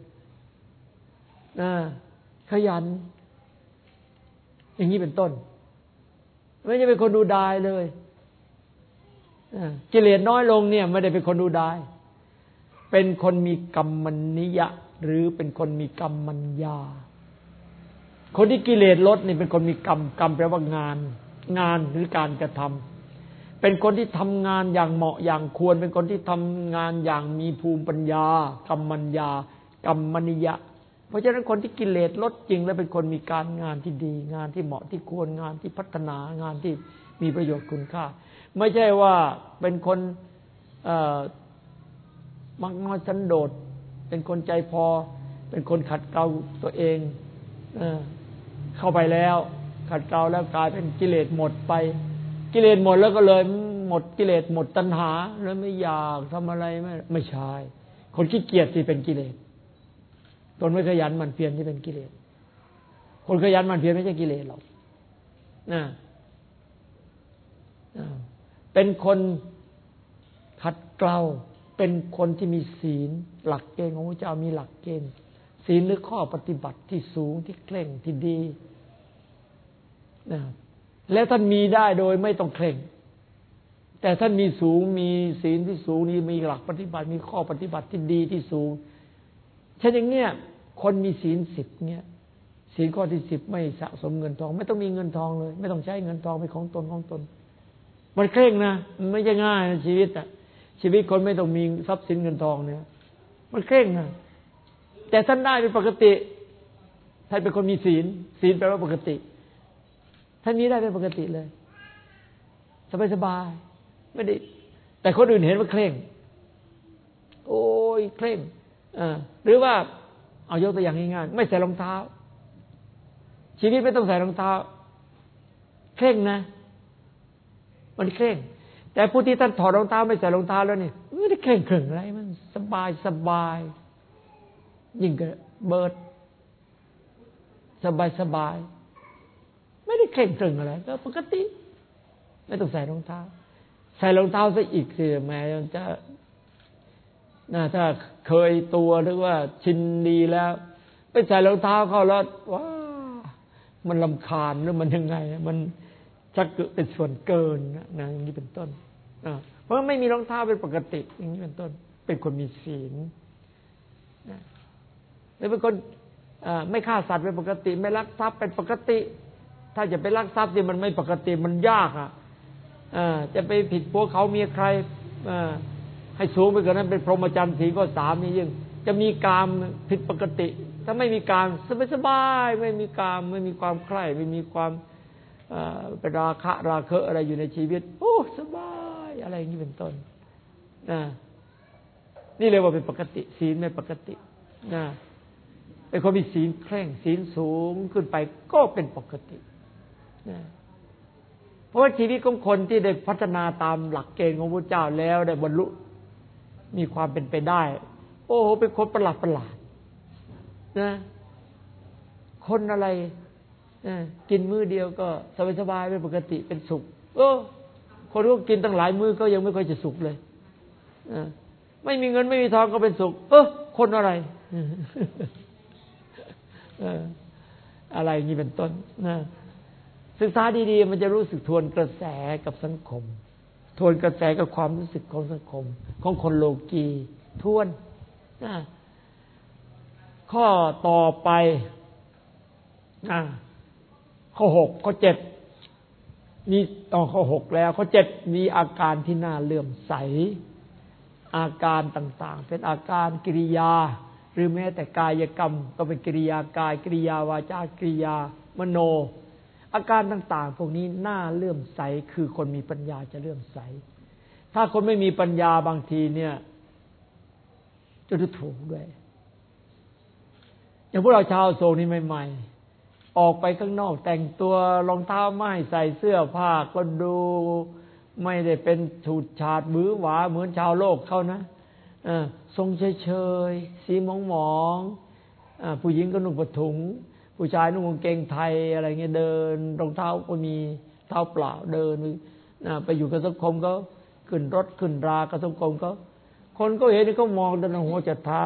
S1: ขยันอย่างนี้เป็นต้นไม่ใช่เป็นคนดูดายเลยกิเลสน้อยลงเนี่ยไม่ได้เป็นคนดูดายเป็นคนมีกรรมนิยะหรือเป็นคนมีกรรมัญญาคนที่กิเลสลดนี่เป็นคนมีกรรมกรรมแปลว่างานหรือการกระทำเป็นคนที่ทำงานอย่างเหมาะอย่างควรเป็นคนที่ทำงานอย่างมีภูมิปัญญากรรมัญญากรรมนิยะเพราะฉะนั้นคนที่กิเลสลดจริงแล้วเป็นคนมีการงานที่ดีงานที่เหมาะที่ควรงานที่พัฒนางานที่มีประโยชน์คุณค่าไม่ใช่ว่าเป็นคนมักน้อยสันโดษเป็นคนใจพอเป็นคนขัดเกลาตัวเองเข้าไปแล้วขัดเกลาแล้วกลายเป็นกิเลสหมดไปกิเลสหมดแล้วก็เลยหมดกิเลสหมดตัณหาแล้วไม่อยากทำอะไรไม่ใช่คนขี้เกียจที่เป็นกิเลสคนไม่ขยันหมั่นเพียรที่เป็นกิเลสคนขยันหมั่นเพียรไม่ใช่กิเลสหรอกเป็นคนขัดเกลาเป็นคนที่มีศีลหลักเกณฑ์ของพระเจ้ามีหลักเกณฑ์ศีลหรือข้อปฏิบัติที่สูงที่เคร่งที่ดีแล้วท่านมีได้โดยไม่ต้องเคร่งแต่ท่านมีสูงมีศีลที่สูงนี้มีหลักปฏิบัติมีข้อปฏิบัติที่ดีที่สูงเช่นอย่างเนี้ยคนมีศีล10เนี่ยศีลข้อที่10ไม่สะสมเงินทองไม่ต้องมีเงินทองเลยไม่ต้องใช้เงินทองเป็นของตนมันเคร่งนะมันไม่ใช่ง่ายนะชีวิตอ่ะชีวิตคนไม่ต้องมีทรัพย์สินเงินทองเนี่ยมันเคร่งนะแต่ท่านได้เป็นปกติท่านเป็นคนมีศีลแปลว่าปกติท่านนี้ได้เป็นปกติเลยสบายๆไม่ได้แต่คนอื่นเห็นว่าเคร่งโอ้ยเคร่งหรือว่าเอายกตัวอย่างง่ายๆไม่ใส่รองเท้าชีวิตไม่ต้องใส่รองเท้าเคร่งนะมันเคร่งแต่ผู้ที่ท่านถอดรองเท้าไม่ใส่รองเท้าแล้วนี่ไม่ได้เคร่งขรึมอะไรมันสบายยิ่งกับเบิร์ดสบายไม่ได้เคร่งขรึมอะไรก็ปกติไม่ต้องใส่รองเท้าใส่รองเท้าซะอีกสิแม้จะถ้าเคยตัวหรือว่าชินดีแล้วไปใส่รองเท้าเข้าแล้วว้ามันรำคาญหรือมันยังไงมันชักเป็นส่วนเกินนะอย่างนี้เป็นต้นเพราะไม่มีรองเท้าเป็นปกติอย่างนี้เป็นต้นเป็นคนมีศีลแล้วเป็นคนไม่ฆ่าสัตว์เป็นปกติไม่ลักทรัพย์เป็นปกติถ้าจะไปลักทรัพย์ที่มันไม่ปกติมันยากจะไปผิดพวกเขาเมียใครให้สูงไปกว่านั้นเป็นพรหมจรรย์ศีลข้อ3นี่ยิ่งจะมีกามผิดปกติถ้าไม่มีกามสบายไม่มีกามไม่มีความใคร่ไม่มีความเป็นราคะอะไรอยู่ในชีวิตโอ้สบายอะไรอย่างนี้เป็นต้นนี่เรียกว่าเป็นปกติศีลไม่ปกติเป็นคนมีศีลเคร่งศีลสูงขึ้นไปก็เป็นปกติเพราะว่าชีวิตของคนที่ได้พัฒนาตามหลักเกณฑ์ของพระเจ้าแล้วได้บรรลุมีความเป็นไปได้โอ้โหเป็นคนประหลาดนะคนอะไรกินมื้อเดียวก็สบายๆเป็นปกติเป็นสุขคนที่กินตั้งหลายมื้อก็ยังไม่ค่อยจะสุขเลยไม่มีเงินไม่มีทองก็เป็นสุขคนอะไรอะไรอย่างนี้เป็นต้นนะศึกษาดีๆมันจะรู้สึกทวนกระแสกับสังคมทวนกระแสกับความรู้สึกของสังคมของคนโลกีทวนข้อต่อไปข้อ6ข้อ7นี่ต่อข้อ6แล้วข้อ7มีอาการที่น่าเลื่อมใสอาการต่างๆเป็นอาการกิริยาหรือแม้แต่กายกรรมก็เป็นกิริยากายกิริยาวาจากิริยามโนอาการต่างๆพวกนี้น่าเลื่อมใสคือคนมีปัญญาจะเลื่อมใสถ้าคนไม่มีปัญญาบางทีเนี่ยจะดูถูกด้วยอย่างพวกเราชาวโศกนี่ใหม่ๆออกไปข้างนอกแต่งตัวรองเท้าไม่ใส่เสื้อผ้าก็ดูไม่ได้เป็นฉูดฉาดบื้อหวาเหมือนชาวโลกเขานะทรงเฉยๆสีหมองๆผู้หญิงก็นุ่งผ้าถุงผู้ชายนุ่งกางเกงไทยอะไรเงี้ยเดินรองเท้าก็มีเท้าเปล่าเดินไปอยู่กับสังคมก็ขึ้นรถขึ้นรากับสังคมก็คนก็เห็นนี่ก็มองตั้งแต่หัวจนเท้า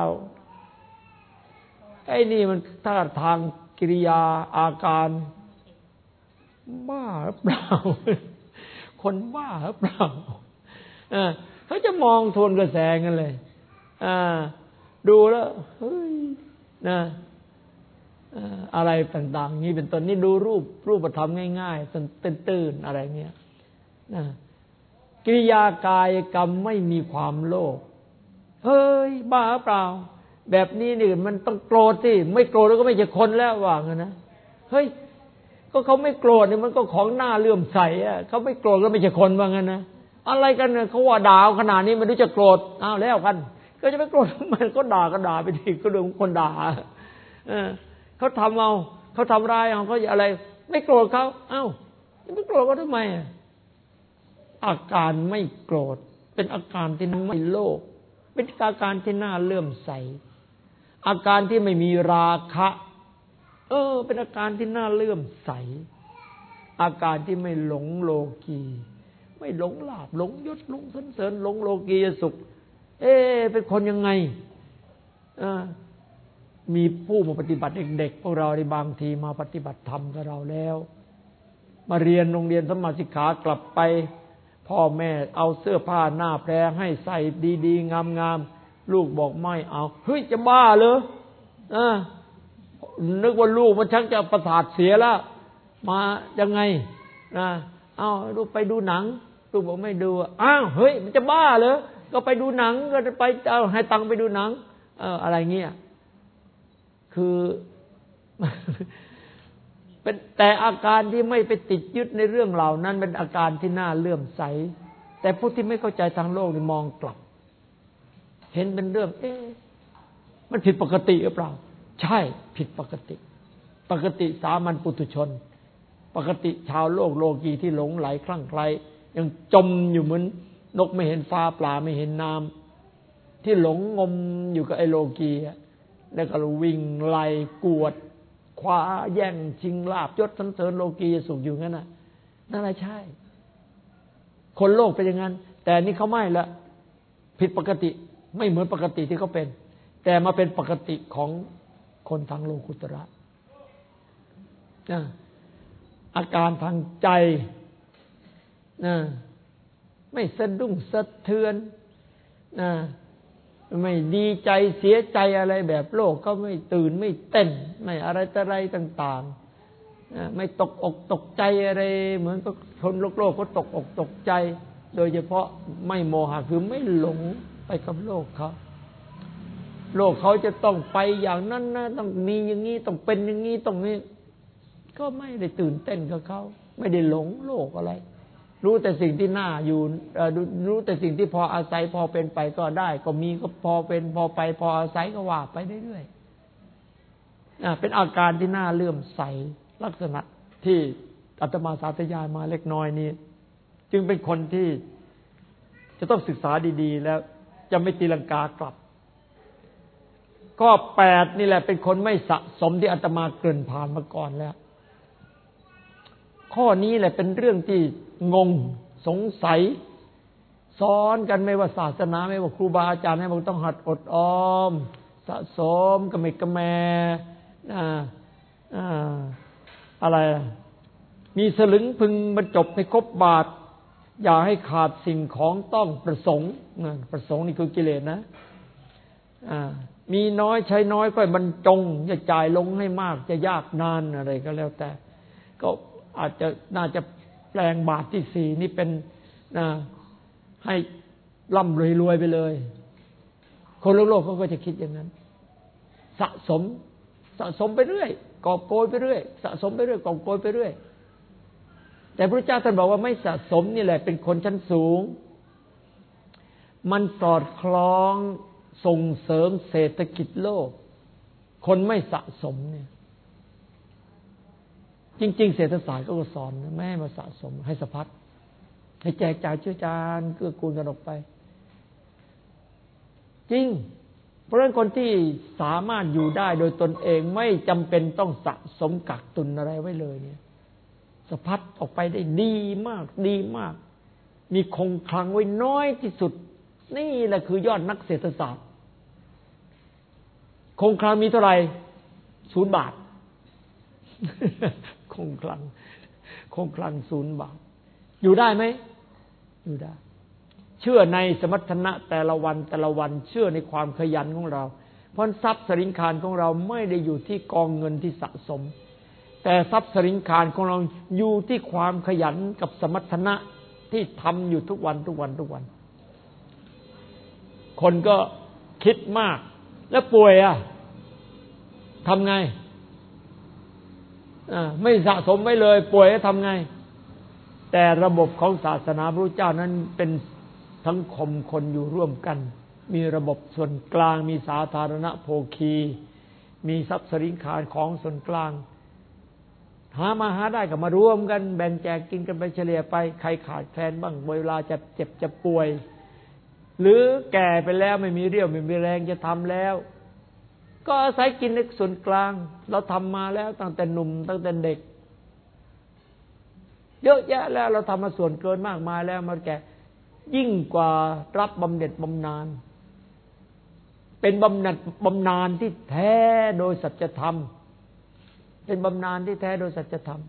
S1: ไอ้นี่มันท่าทางกิริยาอาการบ้าหรือเปล่าคนบ้าหรือเปล่าเขาจะมองทวนกระแสกันเลยดูแล้วเฮ้ยนะอะไรต่างๆนี้เป็นต้นนี่ดูรูปธรรมง่ายๆตื้นๆอะไรเงี้ยนะกิริยากายกรรมไม่มีความโลภเฮ้ยบ้าเปล่าแบบนี้นี่มันต้องโกรธสิไม่โกรธแล้วก็ไม่ใช่คนแล้วว่างั้นนะเฮ้ยก็เขาไม่โกรธเนี่ยมันก็ของหน้าเลื่อมใสอ่ะเขาไม่โกรธก็ไม่ใช่คนว่างั้นนะอะไรกันเนี่ยเขาว่าด่าขนาดนี้ไม่รู้จะโกรธอ้าวแล้วกันก็จะไม่โกรธมันก็ด่าไปทีก็เรื่องคนด่าเขาทำเอาเขาทำร้ายเอาเขาอะไรไม่โกรธเขาเอ้าไม่โกรธก็ทำไมอาการไม่โกรธเป็นอาการที่ไม่โลภเป็นอาการที่น่าเลื่อมใสอาการที่ไม่มีราคะเป็นอาการที่น่าเลื่อมใสอาการที่ไม่หลงโลกีไม่หลงลาภหลงยศหลงสรรเสริญหลงโลกียสุขเป็นคนยังไงมีผู้มาปฏิบัติเด็กๆพวกเราในบางทีมาปฏิบัติธรรมกับเราแล้วมาเรียนโรงเรียนสัมมาสิกขากลับไปพ่อแม่เอาเสื้อผ้าหน้าแพรให้ใส่ดีๆงามๆลูกบอกไม่เอาเฮ้ยจะบ้าเหรอนึกว่าลูกมันชักจะประสาทเสียแล้วมายังไงเอาลูกไปดูหนังลูกบอกไม่ดูอ้าวเฮ้ยมันจะบ้าเหรอก็ไปดูหนังก็ไปเอาให้ตังค์ไปดูหนังอะไรเงี้ยคือเป็นแต่อาการที่ไม่ไปติดยึดในเรื่องเหล่านั้นเป็นอาการที่น่าเลื่อมใสแต่ผู้ที่ไม่เข้าใจทางโลกนี่มองกลับเห็นเป็นเรื่องมันผิดปกติหรือเปล่าใช่ผิดปกติสามัญปุถุชนปกติชาวโลกโลกีที่หลงไหลคลั่งไคล้ยังจมอยู่เหมือนนกไม่เห็นฟ้าปลาไม่เห็นน้ำที่หลงงมอยู่กับไอ้โลกีแล้วก็วิ่งไล่กวดคว้าแย่งชิงลาภยศสรรเสริญโลกีสุขอยู่งั้นน่ะนั่นแหละใช่คนโลกเป็นอย่างนั้นแต่นี่เขาไม่ละผิดปกติไม่เหมือนปกติที่เขาเป็นแต่มาเป็นปกติของคนทางโลกุตระอาการทางใจไม่สะดุ้งสะเทือนไม่ดีใจเสียใจอะไรแบบโลกก็ไม่ตื่นไม่เต้นไม่อะไรต่างๆไม่ตกอกตกใจอะไรเหมือนกับคนโลกก็ตกอกตกใจโดยเฉพาะไม่โมหะคือไม่หลงไปกับโลกเขาจะต้องไปอย่างนั้นนะต้องมีอย่างนี้ต้องเป็นอย่างนี้ต้องนี้ก็ไม่ได้ตื่นเต้นกับเขาไม่ได้หลงโลกอะไรรู้แต่สิ่งที่น่าอยู่รู้แต่สิ่งที่พออาศัยพอเป็นไปก็ได้ก็มีก็พอเป็นพอไปพออาศัยก็ว่าไปเรื่อยๆเป็นอาการที่น่าเลื่อมใสลักษณะที่อาตมาสาธยายมาเล็กน้อยนี้จึงเป็นคนที่จะต้องศึกษาดีๆแล้วจะไม่ตีลังกากลับข้อ8นี่แหละเป็นคนไม่สะสมที่อาตมาเกริ่นผ่านมาก่อนแล้วข้อนี้แหละเป็นเรื่องที่งงสงสัยสอนกันไม่ว่าศาสนาไม่ว่าครูบาอาจารย์ให้บอกต้องหัดอดออมสะสมกระเมกกระแมอะไรมีสลึงพึงบรรจบในครบบาทอย่าให้ขาดสิ่งของต้องประสงค์ประสงค์นี่คือกิเลสนะมีน้อยใช้น้อยก็บรรจงอย่าจ่ายลงให้มากจะยากนานอะไรก็แล้วแต่ก็อาจจะน่าจะแปลงบาทที่4นี่เป็นให้ร่ำรวยไปเลยคนโลกเขาก็จะคิดอย่างนั้นสะสมไปเรื่อยกอบโกยไปเรื่อยสะสมไปเรื่อยกอบโกยไปเรื่อยแต่พระเจ้าท่านบอกว่าไม่สะสมนี่แหละเป็นคนชั้นสูงมันสอดคล้องส่งเสริมเศรษฐกิจโลกคนไม่สะสมเนี่ยจริงๆเศรษฐศาสตร์ก็สอนไม่ให้มาสะสมให้สะพัดให้แจกจ่ายช่วยจานเกื้อกูลกันออกไปจริงเพราะฉะนั้นคนที่สามารถอยู่ได้โดยตนเองไม่จำเป็นต้องสะสมกักตุนอะไรไว้เลยเนี่ยสะพัดออกไปได้ดีมากดีมากมีคงคลังไว้น้อยที่สุดนี่แหละคือยอดนักเศรษฐศาสตร์คงคลังมีเท่าไหร่0 บาทคงคลัง0 บาทอยู่ได้ไหมอยู่ได้เชื่อในสมรรถนะแต่ละวันเชื่อในความขยันของเราเพราะทรัพย์สริงคารของเราไม่ได้อยู่ที่กองเงินที่สะสมแต่ทรัพย์สริงคารของเราอยู่ที่ความขยันกับสมรรถนะที่ทำอยู่ทุกวันคนก็คิดมากแล้วป่วยทำไงไม่สะสมไว้เลยป่วยทำไงแต่ระบบของศาสนาพระพุทธเจ้านั้นเป็นสังคมคนอยู่ร่วมกันมีระบบส่วนกลางมีสาธารณโภคีมีทรัพย์สินขารของส่วนกลางหาได้ก็มารวมกันแบ่งแจกกินกันไปเฉลี่ยไปใครขาดแคลนบ้างเวลาจะเจ็บจะป่วยหรือแก่ไปแล้วไม่มีเรี่ยวไม่มีแรงจะทำแล้วก็อาศัยกินในส่วนกลางเราทำมาแล้วตั้งแต่หนุ่มตั้งแต่เด็กเยอะแยะแล้วเราทำมาส่วนเกินมากมายแล้วมาแก่ยิ่งกว่ารับบำเหน็จบำนาญเป็นบำนาญที่แท้โดยสัจธรรมเป็นบำนาญที่แท้โดยสัจธรรม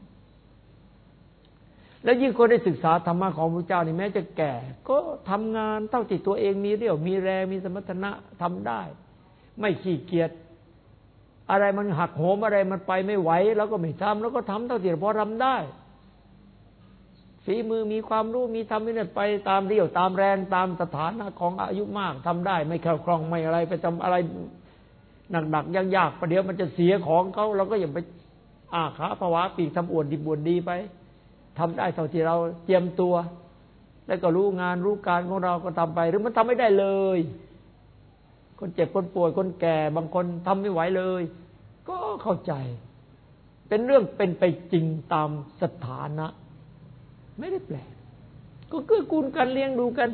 S1: แล้วยิ่งคนได้ศึกษาธรรมะของพระเจ้านี่แม้จะแก่ก็ทำงานเท่าที่ตัวเองมีเรี่ยวมีแรงมีสมรรถนะทำได้ไม่ขี้เกียจอะไรมันหักโหมอะไรมันไปไม่ไหวแล้วก็ไม่ทำแล้วก็ทำเท่าที่พอทำได้ฝีมือมีความรู้มีทำนี่ไปตามเรี่ยวตามแรงตามสถานะของอายุมากทำได้ไม่แข็งคล่องไม่อะไรไปทำอะไรหนักๆยากๆประเดี๋ยวมันจะเสียของเขาเราก็อย่าไปขาภาวะปีกทำอวดดีไปทำได้เท่าที่เราเตรียมตัวแล้วก็รู้งานรู้การของเราก็ทำไปหรือมันทำไม่ได้เลยคนเจ็บคนป่วยคนแก่บางคนทำไม่ไหวเลยก็เข้าใจเป็นเรื่องเป็นไปจริงตามสถานะไม่ได้แปลกก็เกื้อกูลกันเลี้ยงดูกัน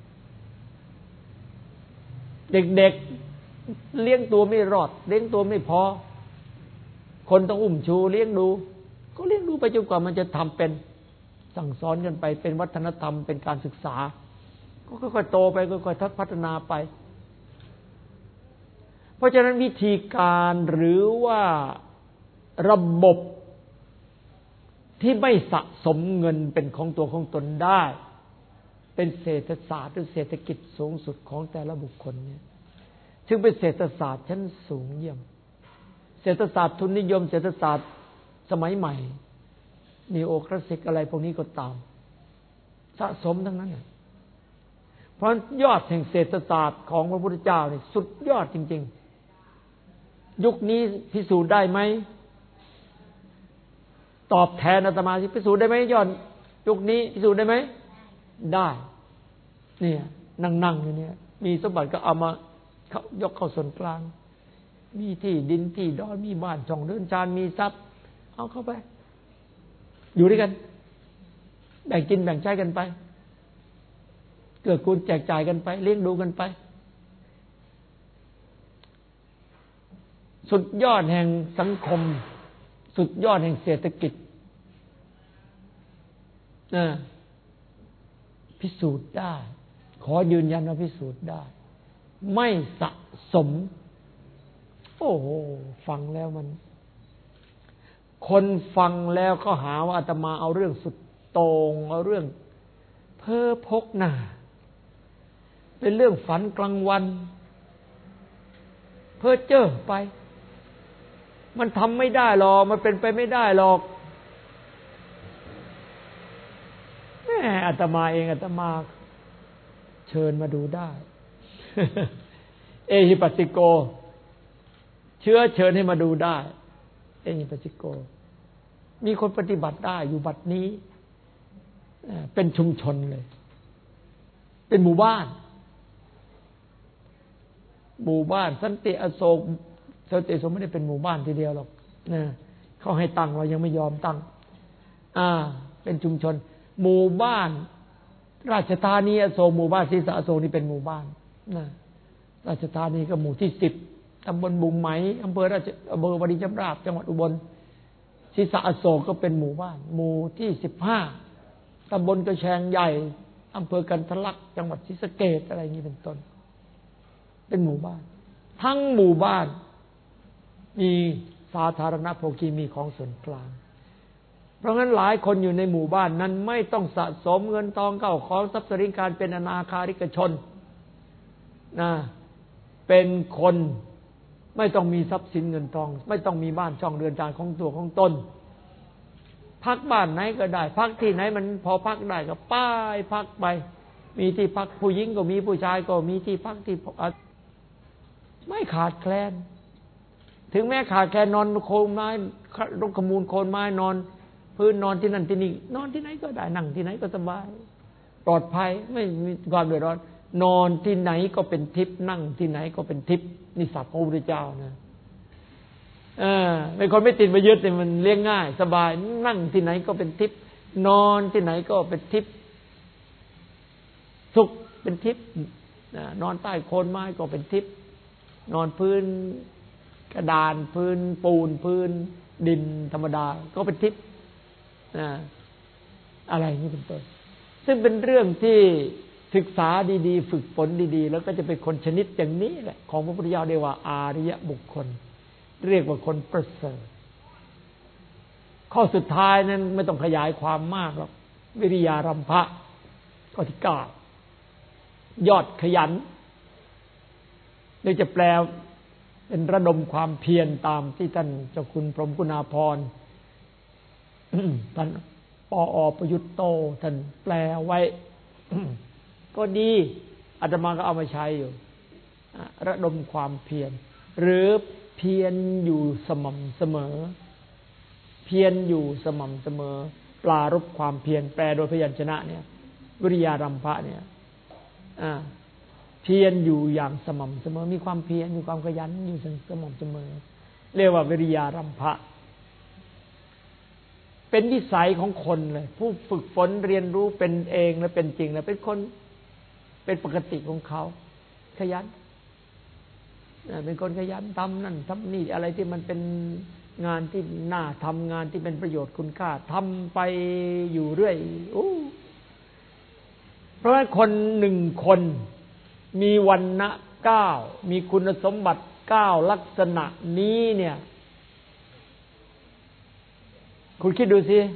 S1: เด็กๆเลี้ยงตัวไม่รอดเลี้ยงตัวไม่พอคนต้องอุ้มชูเลี้ยงดูก็เลี้ยงดูไปจนกว่ามันจะทำเป็นสั่งสอนกันไปเป็นวัฒนธรรมเป็นการศึกษาก็ค่อยๆโตไปค่อยๆพัฒนาไปเพราะฉะนั้นวิธีการหรือว่าระบบที่ไม่สะสมเงินเป็นของตัวของตนได้เป็นเศรษฐศาสตร์หรือเศรษฐกิจสูงสุดของแต่ละบุคคลเนี่ยจึงเป็นเศรษฐศาสตร์ชั้นสูงเยี่ยมเศรษฐศาสตร์ทุนนิยมเศรษฐศาสตร์สมัยใหม่นีโอคลาสสิกอะไรพวกนี้ก็ตามสะสมทั้งนั้นเพราะยอดแห่งเศรษฐศาสตร์ของพระพุทธเจ้าเนี่ยสุดยอดจริงๆยุคนี้พิสูจน์ได้ไหมตอบแทนอาตมาสิพิสูจน์ได้ไหมยอดยุคนี้พิสูจน์ได้ไหมได้เนี่ยนั่งอยู่เนี่ยมีสมบัติก็เอามายกเข้าส่วนกลางมีที่ดินที่ดอนมีบ้านช่องเดินชานมีทรัพย์เอาเข้าไปอยู่ด้วยกันแบ่งกินแบ่งใช้กันไปเกื้อกูลแจกจ่ายกันไปเลี้ยงดูกันไปสุดยอดแห่งสังคมสุดยอดแห่งเศรษฐกิจพิสูจน์ได้ขอยืนยันว่าพิสูจน์ได้ไม่สะสมโอ้โหฟังแล้วมันคนฟังแล้วก็หาว่าอาตมาเอาเรื่องสุดโต่งเอาเรื่องเพ้อพกหน้าเป็นเรื่องฝันกลางวันเพ้อเจ้อไปมันทำไม่ได้หรอกมันเป็นไปไม่ได้หรอกแม่อาตมาเองอาตมาเชิญมาดูได้ เอหิปัสสิโกเชิญให้มาดูได้เอหิปัสสิโกมีคนปฏิบัติได้อยู่บัดนี้เป็นชุมชนเลยเป็นหมู่บ้านสันติอโศกสันติอโศกไม่ได้เป็นหมู่บ้านทีเดียวหรอกนะเขาให้ตั้งเรายังไม่ยอมตั้งเป็นชุมชนหมู่บ้านราชธานีอโศกหมู่บ้านศรีษะอโศกนี่เป็นหมู่บ้านนะราชธานีก็หมู่ที่10ตำบลบุงไหมอำเภอวารินชำราบจังหวัดอุบลศรีษะอโศกก็เป็นหมู่บ้านหมู่ที่15ตำบลกระแชงใหญ่อำเภอกันทะลักจังหวัดศรีสะเกษอะไรอย่างนี้เป็นต้นเป็นหมู่บ้านทั้งหมู่บ้านมีสาธารณโภคีมีของส่วนกลางเพราะงั้นหลายคนอยู่ในหมู่บ้านนั้นไม่ต้องสะสมเงินทองเข้าของทรัพย์สินการเป็นอนาคาริกชนนะเป็นคนไม่ต้องมีทรัพย์สินเงินทองไม่ต้องมีบ้านช่องเรือนจานของตัวของตนพักบ้านไหนก็ได้พักที่ไหนมันพอพักได้ก็ป้ายพักไปมีที่พักผู้หญิงก็มีผู้ชายก็มีที่พักที่ไม่ขาดแคลนถึงแม้ขาดแคลนนอนโคนไม้รกขมูลโคนไม้นอนพื้นนอนที่นั่นที่นี่นอนที่ไหนก็ได้นั่งที่ไหนก็สบายปลอดภัยไม่มีความเดือดร้อนนอนที่ไหนก็เป็นทิพย์นั่งที่ไหนก็เป็นทิพย์นี่ศัพท์พระพุทธเจ้านะเป็นคนไม่ติดมายึดเนี่ยมันเลี้ยงง่ายสบายนั่งที่ไหนก็เป็นทิพย์นอนที่ไหนก็เป็นทิพย์สุขเป็นทิพย์นอนใต้โคนไม้ก็เป็นทิพย์นอนพื้นกระดานพื้นปูนพื้นดินธรรมดาก็เป็นทิพย์อะไรนี่เป็นต้นซึ่งเป็นเรื่องที่ศึกษาดีๆฝึกฝนดีๆแล้วก็จะเป็นคนชนิดอย่างนี้แหละของพระพุทธเจ้าเรียกว่าอาริยบุคคลเรียกว่าคนประเสริฐข้อสุดท้ายนั้นไม่ต้องขยายความมากหรอกวิริยารัมภะข้อที่9ยอดขยันโดยจะแปลเป็นระดมความเพียรตามที่ท่านเจ้าคุณพรหมกุณาภรณ์ ท่านปอ.ประยุตโตท่านแปลไว้ ก็ดีอาตมาก็เอามาใช้อยู่ระดมความเพียรหรือเพียรอยู่สม่ำเสมอเพียรอยู่สม่ำเสมอปรารภความเพียรแปลโดยพยัญชนะเนี่ยวิริยารัมภะเนี่ยเพียรอยู่อย่างสม่ำเสมอมีความเพียรมีความขยันอยู่สม่ำเสมอเรียกว่าวิริยารัมภะเป็นวิสัยของคนเลยผู้ฝึกฝนเรียนรู้เป็นเองและเป็นจริงและเป็นคนเป็นปกติของเขาขยันเป็นคนขยันทำนั่นทำนี่อะไรที่มันเป็นงานที่น่าทำงานที่เป็นประโยชน์คุณค่าทำไปอยู่เรื่อยเพราะว่าคนหนึ่งคนมีวรรณะ9มีคุณสมบัติ9ลักษณะนี้เนี่ยคุณคิดดูสิ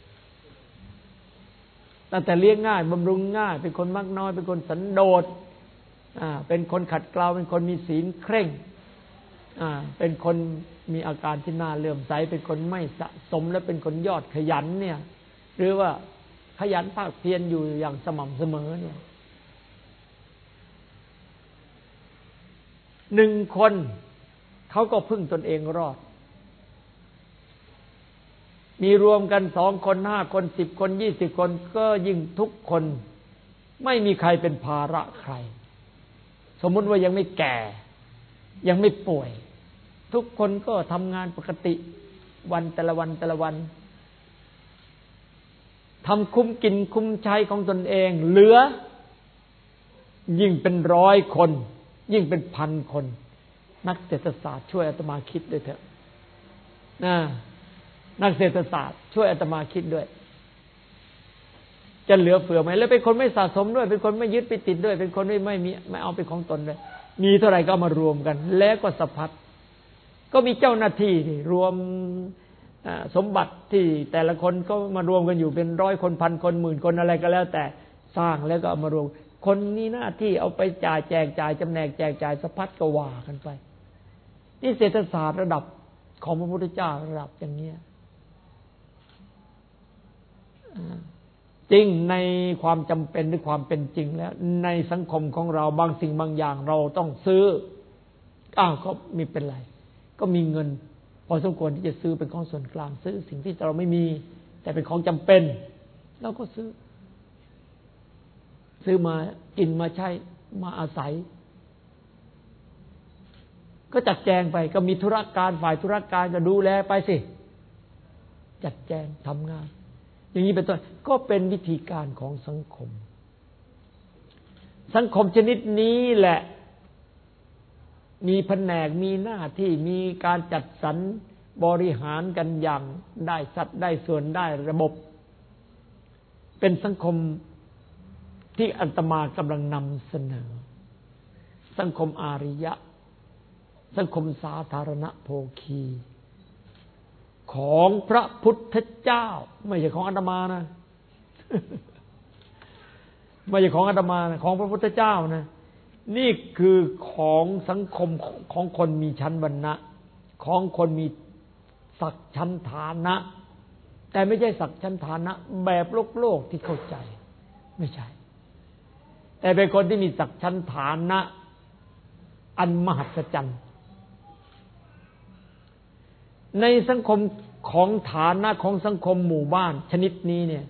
S1: ตั้งแต่เลี้ยงง่ายบำรุงง่ายเป็นคนมักน้อยเป็นคนสันโดษเป็นคนขัดเกลาเป็นคนมีศีลเคร่งเป็นคนมีอาการที่น่าเลื่อมใสเป็นคนไม่สะสมและเป็นคนยอดขยันเนี่ยหรือว่าขยันภาคเพียรอยู่อย่างสม่ำเสมอเนี่ยหนึ่งคนเขาก็พึ่งตนเองรอดมีรวมกัน2 คน5 คน10 คน20 คนก็ยิ่งทุกคนไม่มีใครเป็นภาระใครสมมุติว่ายังไม่แก่ยังไม่ป่วยทุกคนก็ทำงานปกติวันแต่ละวันทำคุ้มกินคุ้มใช้ของตนเองเหลือยิ่งเป็น100 คนยิ่งเป็น1,000 คนนักเศรษฐศาสตร์ช่วยอาตมาคิดด้วยเถอะนักเศรษฐศาสตร์ช่วยอาตมาคิดด้วยจะเหลือเฟือไหมแล้วเป็นคนไม่สะสมด้วยเป็นคนไม่ยึดไปติดด้วยเป็นคนไม่เอาเป็นของตนเลยมีเท่าไหร่ก็มารวมกันแล้วก็สะพัดก็มีเจ้าหน้าที่ที่รวมสมบัติที่แต่ละคนก็มารวมกันอยู่เป็น100 คน1,000 คน10,000 คนอะไรก็แล้วแต่สร้างแล้วก็เอามารวมคนนี้หน้าที่เอาไปจ่ายแจกจ่ายจำแนกแจกจ่ายสะพัดก็ว่ากันไปนี่เศรษฐศาสตร์ระดับของพระพุทธเจ้าระดับอย่างเนี้ยจริงในความจำเป็นหรือความเป็นจริงแล้วในสังคมของเราบางสิ่งบางอย่างเราต้องซื้อก็มีเป็นไรก็มีเงินพอสมควรที่จะซื้อเป็นของส่วนกลางซื้อสิ่งที่เราไม่มีแต่เป็นของจำเป็นเราก็ซื้อมากินมาใช้มาอาศัยก็จัดแจงไปก็มีธุรการฝ่ายธุรการก็ดูแลไปสิจัดแจงทำงานอย่างนี้เป็นต้นก็เป็นวิธีการของสังคมชนิดนี้แหละมีแผนกมีหน้าที่มีการจัดสรรบริหารกันอย่างได้สัดได้ส่วนได้ระบบเป็นสังคมที่อาตมากำลังนำเสนอสังคมอาริยะสังคมสาธารณโภคีของพระพุทธเจ้าไม่ใช่ของอาตมานะ ไม่ใช่ของอาตมานะของพระพุทธเจ้านะนี่คือของสังคมของคนมีชั้นวรรณะของคนมีศักดิ์ชั้นฐานะแต่ไม่ใช่ศักดิ์ชั้นฐานะแบบโลกที่เข้าใจไม่ใช่แต่เป็นคนที่มีศักดิ์ชั้นฐานะอันมหัศจรรย์ในสังคมของฐานะของสังคมหมู่บ้านชนิดนี้เนี่ย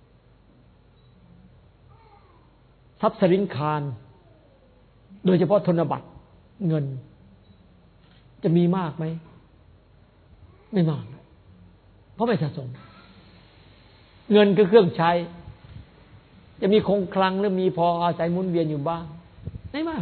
S1: ทรัพย์สินคารโดยเฉพาะธนบัตรเงินจะมีมากไหมไม่มากเพราะไม่สะสมเงินคือเครื่องใช้จะมีคงคลังหรือมีพออาศัยหมุนเวียนอยู่บ้างไม่มาก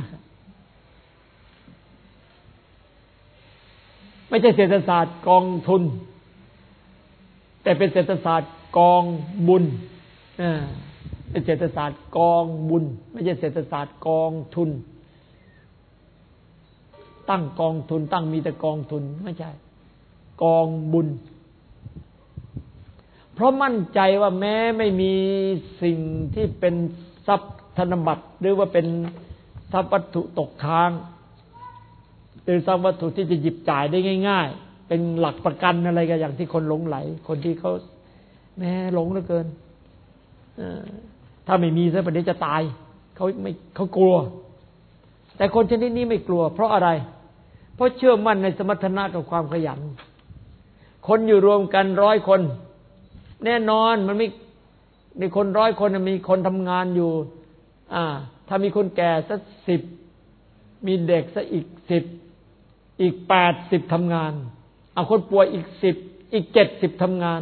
S1: ไม่ใช่เศรษฐศาสตร์กองทุนแต่เป็นเศรษฐศาสตร์กองบุญเป็นเศรษฐศาสตร์กองบุญไม่ใช่เศรษฐศาสตร์กองทุนตั้งกองทุนตั้งมีแต่กองทุนไม่ใช่กองบุญเพราะมั่นใจว่าแม้ไม่มีสิ่งที่เป็นทรัพย์ธนบัตรหรือว่าเป็นทรัพย์วัตถุตกค้างหรือทรัพย์วัตถุที่จะหยิบจ่ายได้ง่ายๆเป็นหลักประกันอะไรกันอย่างที่คนหลงไหลคนที่เขาแม้หลงเหลือเกินถ้าไม่มีซะประเดี๋ยวจะตายเขากลัวแต่คนชนิดนี้ไม่กลัวเพราะอะไรเพราะเชื่อมั่นในสมรรถนะกับความขยันคนอยู่รวมกัน100 คนแน่นอนมันไม่ในคน100 คนมีคนทำงานอยู่ถ้ามีคนแก่สัก10มีเด็กสักอีก10อีก80ทำงานคนป่วยอีก10อีก70ทำงาน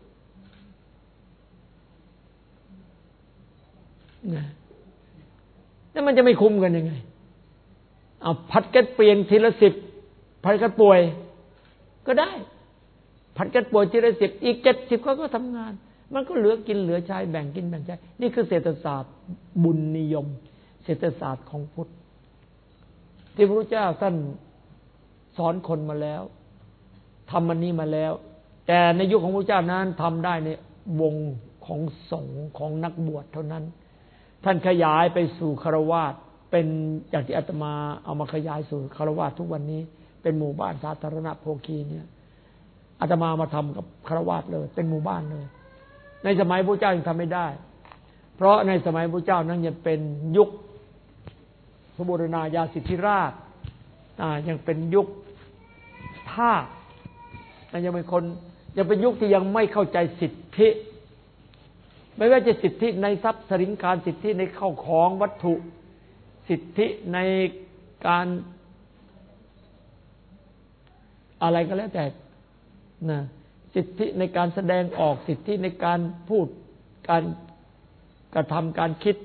S1: แล้วมันจะไม่คุ้มกันยังไงผัดกันเปลี่ยนทีละ10ผัดกันป่วยก็ได้ผัดกันป่วยทีละ10อีก70เขาก็ทำงานมันก็เหลือกินเหลือใช้แบ่งกินแบ่งใช้นี่คือเศรษฐศาสตร์บุญนิยมเศรษฐศาสตร์ของพุทธที่พระพุทธเจ้าท่านสอนคนมาแล้วทำมันนี้มาแล้วแต่ในยุคของพระพุทธเจ้านั้นทำได้ในวงของสงฆ์ของนักบวชเท่านั้นท่านขยายไปสู่ฆราวาสเป็นอย่างที่อาตมาเอามาขยายสู่ฆราวาสทุกวันนี้เป็นหมู่บ้านสาธารณโภคีเนี่ยอาตมามาทำกับฆราวาสเลยเป็นหมู่บ้านเลยในสมัยพระเจ้ายังทำไม่ได้เพราะในสมัยพระเจ้านั้นยังเป็นยุคพระบรมญาสิทธิราชยังเป็นยุคทาสยังเป็นยุคที่ยังไม่เข้าใจสิทธิไม่ว่าจะสิทธิในทรัพย์สินคารสิทธิในข้าวของวัตถุสิทธิในการอะไรก็แล้วแต่นะสิทธิในการแสดงออกสิทธิในการพูดการกระทำการคิด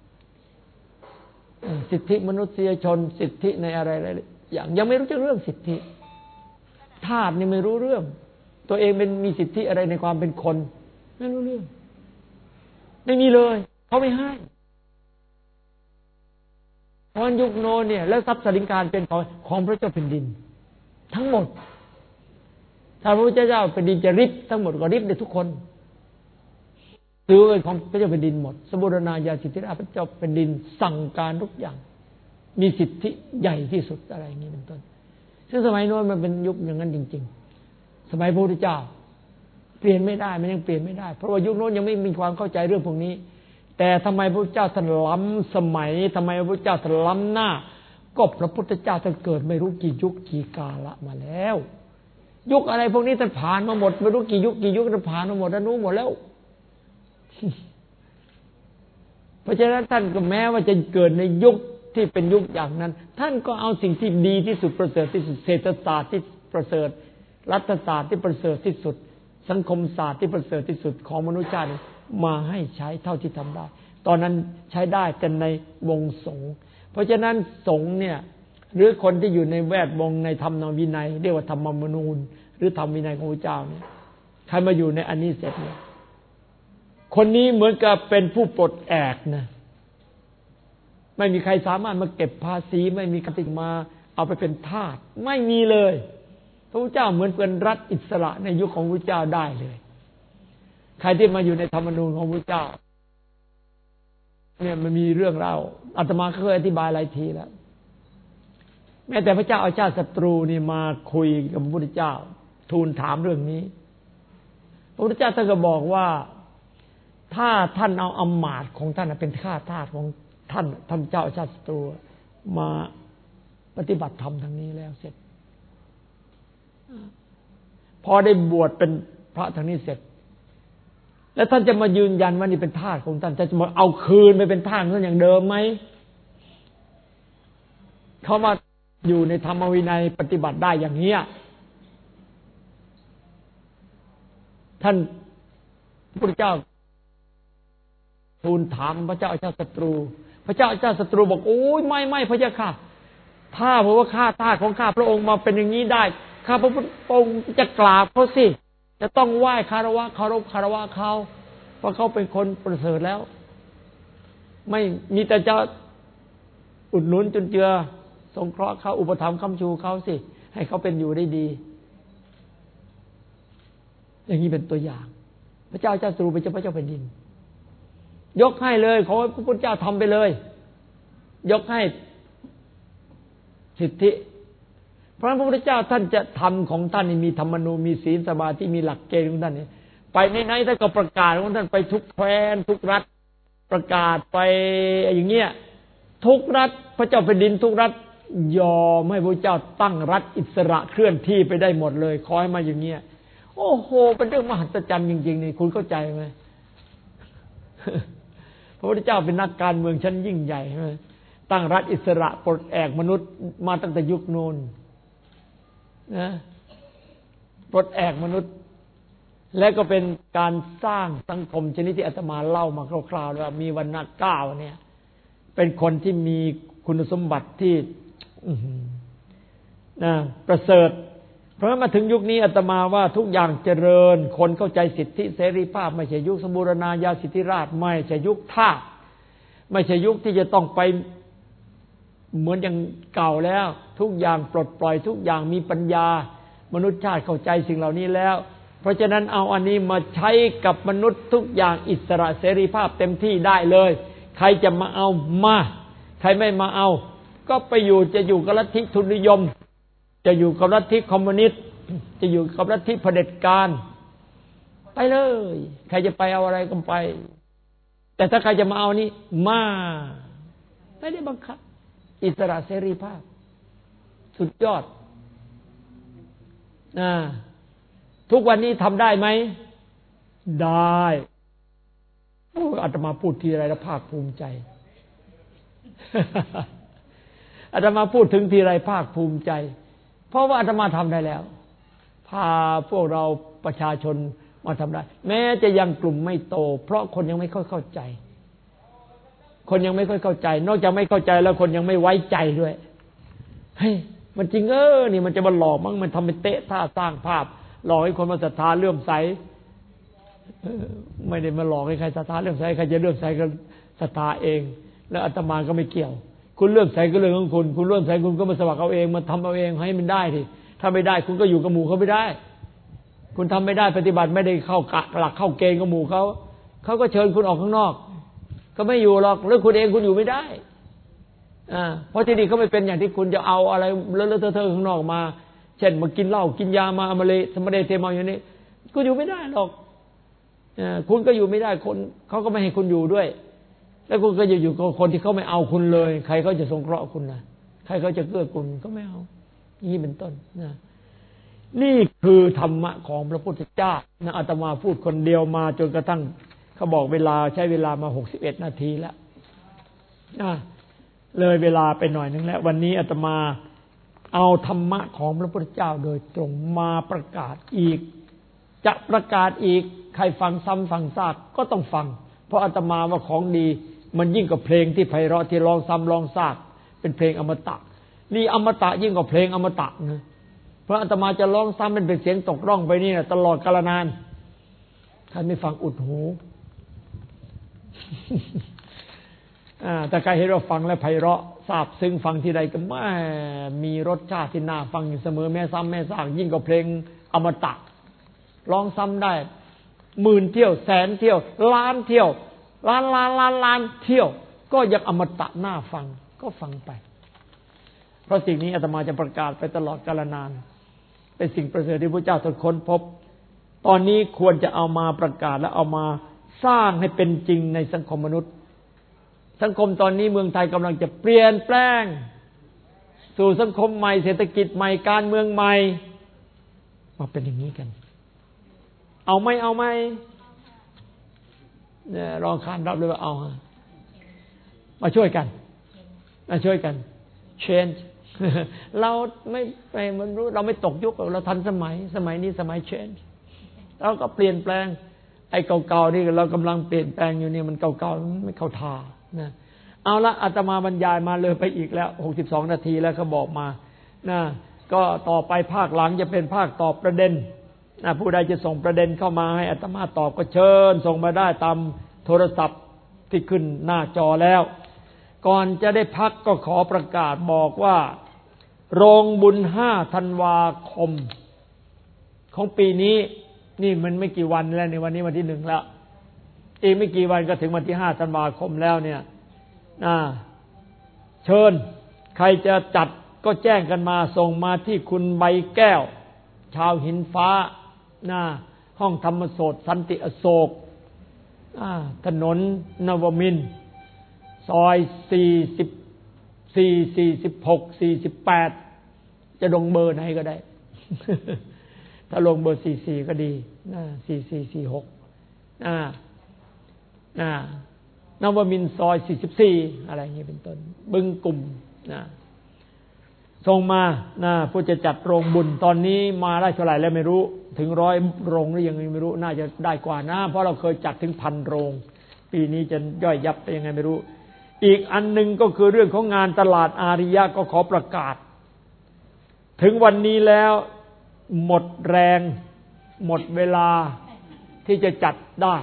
S1: สิทธิมนุษยชนสิทธิในอะไรอย่างยังไม่รู้จักเรื่องสิทธิทาสนี่ไม่รู้เรื่องตัวเองเป็นมีสิทธิอะไรในความเป็นคนไม่รู้เรื่องไม่มีเลยเขาไม่ให้ตอนยุคโน้นเนี่ยแล้วทรัพย์สินคารเป็นของพระเจ้าแผ่นดินทั้งหมดถ้าพระพุทธเจ้าแผ่นดินจะริบทั้งหมดก็ริบได้ทุกคนถือเป็นของพระเจ้าแผ่นดินหมดสมบูรณาญาสิทธิราชพระเจ้าแผ่นดินสั่งการทุกอย่างมีสิทธิใหญ่ที่สุดอะไรอย่างนี้เป็นต้นซึ่งสมัยโน้นมันเป็นยุคอย่างนั้นจริงๆสมัยพระพุทธเจ้าเปลี่ยนไม่ได้มันยังเปลี่ยนไม่ได้เพราะว่ายุคโน้นยังไม่มีความเข้าใจเรื่องพวกนี้แต่ทำไมพระพุทธเจ้าท่านล้ำสมัยทำไมพระพุทธเจ้าท่านล้ำหน้าก็พระพุทธเจ้าท่านเกิดไม่รู้กี่ยุคกี่กาละมาแล้วยุคอะไรพวกนี้ท่านผ่านมาหมดไม่รู้กี่ยุคท่านผ่านมาหมดแล้วรู้หมดแล้ว เพราะฉะนั้นท่านก็แม้ว่าจะเกิดในยุคที่เป็นยุคอย่างนั้นท่านก็เอาสิ่งที่ดีที่สุดประเสริฐที่สุดเศรษฐศาสตร์ที่ประเสริฐรัฐศาสตร์ที่ประเสริฐที่สุดสังคมศาสตร์ที่ประเสริฐที่สุดของมนุษยชาติมาให้ใช้เท่าที่ทำได้ตอนนั้นใช้ได้แต่ในวงสงฆ์เพราะฉะนั้นสงฆ์เนี่ยหรือคนที่อยู่ในแวดวงในธรรมนวินัยเรียกว่าธรรมมนูญหรือธรรมวินัยของพระเจ้าเนี่ยใครมาอยู่ในอันนี้เสร็จเนี่ยคนนี้เหมือนกับเป็นผู้ปลดแอกนะไม่มีใครสามารถมาเก็บภาษีไม่มีกติกามาเอาไปเป็นทาสไม่มีเลยพระพุทธเจ้าเหมือนเป็นรัฐอิสระในยุคของพระพุทธเจ้าได้เลยใครที่มาอยู่ในธรรมนูญของพระพุทธเจ้าเนี่ยมันมีเรื่องเล่าอาตมาเคยอธิบายหลายทีแล้วแม้แต่พระเจ้าอาชาติศัตรูนี่มาคุยกับพระพุทธเจ้าทูลถามเรื่องนี้พระพุทธเจ้าท่านก็บอกว่าถ้าท่านเอาอำมาตย์ของท่านเป็นข้าทาสของท่านเจ้าอาชาติศัตรูมาปฏิบัติธรรมทางนี้แล้วเสร็จพอได้บวชเป็นพระทางนี้เสร็จแล้วท่านจะมายืนยันว่านี่เป็นทาสของท่านจะมาเอาคืนไปเป็นทาสท่านอย่างเดิมไหมเขามาอยู่ในธรรมวินัยปฏิบัติได้อย่างนี้ท่านพระพุทธเจ้าทูลถามพระเจ้าอาชาติศัตรูพระเจ้าอาชาติศัตรูบอกโอ้ยไม่พระเจ้าค่ะถ้าผมว่าข้าทาสของข้าพระองค์มาเป็นอย่างนี้ได้ข้าพระพุทธองค์จะกราบเขาสิจะต้องไหว้คารวะเคารพคารวะเขาเพราะเขาเป็นคนประเสริฐแล้วไม่มีแต่จะอุดหนุนจนเจือสงเคราะห์เขาอุปถัมภ์ค้ำชูเขาสิให้เขาเป็นอยู่ได้ดีอย่างนี้เป็นตัวอย่างพระเจ้าเจ้าศัตรูเป็นเจ้าพระเจ้าแผ่นดินยกให้เลยขอให้พระพุทธเจ้าทำไปเลยยกให้สิทธิเพราะพระพุทธเจ้าท่านจะทำของท่านมีธรรมนูญมีศีลสมาธิมีหลักเกณฑ์ของท่านไปไหนท่านก็ประกาศของท่านไปทุกแคว้นทุกรัฐประกาศไปอย่างเงี้ยทุกรัฐพระเจ้าแผ่นดินทุกรัฐยอมให้พระเจ้าตั้งรัฐอิสระเคลื่อนที่ไปได้หมดเลยขอให้มาอย่างเงี้ยโอ้โหเป็นเรื่องมหัศจรรย์จริงๆนี่คุณเข้าใจไหมพระพุทธเจ้าเป็นนักการเมืองชั้นยิ่งใหญ่ใช่ไหมตั้งรัฐอิสระปลดแอกมนุษย์มาตั้งแต่ยุคโน้นนะปลดแอกมนุษย์และก็เป็นการสร้างสังคมชนิดที่อาตมาเล่ามาคร่าวๆว่ามีวรรณะ9เนี่ยเป็นคนที่มีคุณสมบัติที่นะประเสริฐเพราะมาถึงยุคนี้อาตมาว่าทุกอย่างเจริญคนเข้าใจสิทธิเสรีภาพไม่ใช่ยุคสมบูรณาญาสิทธิราชย์ไม่ใช่ยุคทาสไม่ใช่ยุคที่จะต้องไปเหมือนอย่างเก่าแล้วทุกอย่างปลดปล่อยทุกอย่างมีปัญญามนุษยชาติเข้าใจสิ่งเหล่านี้แล้วเพราะฉะนั้นเอาอันนี้มาใช้กับมนุษย์ทุกอย่างอิสระเสรีภาพเต็มที่ได้เลยใครจะมาเอามาใครไม่มาเอาก็ไปอยู่จะอยู่กับลัทธิทุนนิยมจะอยู่กับลัทธิคอมมิวนิสต์จะอยู่กับลัทธิเผด็จการไปเลยใครจะไปเอาอะไรก็ไปแต่ถ้าใครจะมาเอานี่มาไม่ได้บังคับอิสระเสรีภาพสุดยอดทุกวันนี้ทำได้ไหมได้อาตมาพูดทีไรแล้วภาคภูมิใจ อาตมาพูดถึงทีไรภาคภูมิใจเพราะว่าอาตมาทำได้แล้วพาพวกเราประชาชนมาทำได้แม้จะยังกลุ่มไม่โตเพราะคนยังไม่ค่อยเข้าใจคนยังไม่ค่อยเข้าใจนอกจากไม่เข้าใจแล้วคนยังไม่ไว้ใจด้วยเฮ้ยมันจริงนี่มันจะมาหลอกมั้งมันทำเป็นเตะท่าสร้างภาพหลอกให้คนมาศรัทธาเลื่อมใสไม่ได้มาหลอกให้ใครศรัทธาเลื่อมใสใครจะเลื่อมใสก็ศรัทธาเองแล้วอาตมาก็ไม่เกี่ยวคุณเลื่อมใสก็เรื่องของคุณเลื่อมใสคุณก็มาสมัครเอาเองมาทำเอาเองให้มันได้ทีถ้าไม่ได้คุณก็อยู่กับหมู่เขาไม่ได้คุณทำไม่ได้ปฏิบัติไม่ได้เข้ากะหลักเข้าเกณฑ์กับหมู่เขาก็เชิญคุณออกข้างนอกก็ไม่อยู่หรอกแล้วคุณเองคุณอยู่ไม่ได้เพราะที่นี่เขาไม่เป็นอย่างที่คุณจะเอาอะไรเลอะๆเทอะๆข้างนอกมาเช่นมากินเหล้ากินยามาอมเลสมเด็จเทมาอย่างนี้คุณอยู่ไม่ได้หรอกคุณก็อยู่ไม่ได้คนเขาก็ไม่ให้คุณอยู่ด้วยแล้วคุณก็อยู่กับคนที่เขาไม่เอาคุณเลยใครเขาจะสงเคราะห์คุณนะใครเขาจะเกื้อกูลก็ไม่เอานี่เป็นต้นนะนี่คือธรรมะของพระพุทธเจ้านะอาตมาพูดคนเดียวมาจนกระทั่งเขาบอกเวลาใช้เวลามา61 นาทีแล้วเลยเวลาไปหน่อยนึงแล้ววันนี้อาตมาเอาธรรมะของพระพุทธเจ้าโดยตรงมาประกาศอีกจะประกาศอีกใครฟังซ้ำฟังซากก็ต้องฟังเพราะอาตมาว่าของดีมันยิ่งกว่าเพลงที่ไพเราะที่ร้องซ้ำร้องซากเป็นเพลงอมตะนี่อมตะยิ่งกว่าเพลงอมตะนะเพราะอาตมาจะร้องซ้ำเป็นเสียงตกร่องไปนี่นะตลอดกาลนานท่านไม่ฟังอุดหู แต่ใครเห็นว่าฟังแล้วไพเราะซาบซึ้งฟังที่ใดก็ไม่มีรสชาติที่น่าฟังอยู่เสมอแม้ซ้ำแม้ซากยิ่งกว่าเพลงอมตะร้องซ้ำได้10,000 เที่ยวแสนเที่ยวล้านเที่ยวล้านเที่ยวก็ยังอมตะน่าฟังก็ฟังไปเพราะสิ่งนี้อาตมาจะประกาศไปตลอดกาลนานเป็นสิ่งประเสริฐที่พระเจ้าทรงค้นพบตอนนี้ควรจะเอามาประกาศและเอามาสร้างให้เป็นจริงในสังคมมนุษย์สังคมตอนนี้เมืองไทยกำลังจะเปลี่ยนแปลงสู่สังคมใหม่เศรษฐกิจใหม่การเมืองใหม่มาเป็นอย่างนี้กันเอาไหมเนี่ยรองขานรับเลยว่าเอามาช่วยกันchange เราไม่ไปมันรู้เราไม่ตกยุคเราทันสมัยนี้สมัย change เราก็เปลี่ยนแปลงไอ้เก่าๆนี่เรากำลังเปลี่ยนแปลงอยู่เนี่ยมันเก่าๆไม่เข้าท่านะเอาละอาตมาบรรยายมาเลยไปอีกแล้ว62 นาทีแล้วเขาบอกมานะก็ต่อไปภาคหลังจะเป็นภาคตอบประเด็นผู้ใดจะส่งประเด็นเข้ามาให้อาตมาตอบก็เชิญส่งมาได้ตามโทรศัพท์ที่ขึ้นหน้าจอแล้วก่อนจะได้พักก็ขอประกาศบอกว่าโรงบุญ5 ธันวาคมของปีนี้นี่มันไม่กี่วันแล้วในวันนี้วันที่1แล้วอีกไม่กี่วันก็ถึงวันที่5 ธันวาคมแล้วเนี่ยเชิญใครจะจัดก็แจ้งกันมาส่งมาที่คุณใบแก้วชาวหินฟ้าห้องธรรมโสตสันติอโศกถนนนวมินทร์ซอย44 46 48จะลงเบอร์ไหนก็ได้ ถ้าลงเบอร์44ก็ดี4446นวมินทร์ซอย44อะไรอย่างนี้เป็นต้นบึงกลุ่มส่งมาผู้จะจัดโรงบุญตอนนี้มาได้เท่าไหร่แล้วไม่รู้ถึง100 โรงหรือยังไม่รู้น่าจะได้กว่านะเพราะเราเคยจัดถึง1,000 โรงปีนี้จะย่อยยับไปยังไงไม่รู้อีกอันหนึ่งก็คือเรื่องของงานตลาดอาริยะก็ขอประกาศถึงวันนี้แล้วหมดแรงหมดเวลาที่จะจัดได้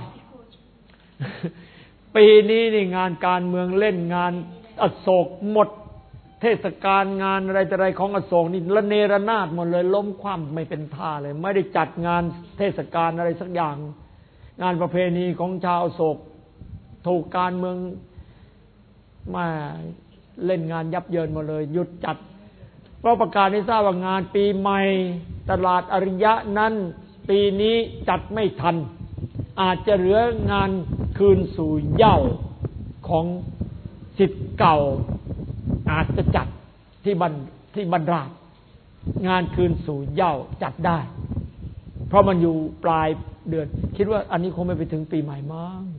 S1: ปีนี้นี่งานการเมืองเล่นงานอโศกหมดเทศกาลงานอะไรของอโศกนี่ระเนระนาดหมดเลยล้มคว่ำไม่เป็นท่าเลยไม่ได้จัดงานเทศกาลอะไรสักอย่างงานประเพณีของชาวอโศกถูกการเมืองมาเล่นงานยับเยินหมดเลยหยุดจัดเพราะประกาศให้ทราบว่างานปีใหม่ตลาดอริยะนั้นปีนี้จัดไม่ทันอาจจะเหลืองานคืนสู่เหย้าของศิษย์เก่าอาจจะจัดที่บรรดางานคืนสู่เหย้าจัดได้เพราะมันอยู่ปลายเดือนคิดว่าอันนี้คงไม่ไปถึงปีใหม่มั้ง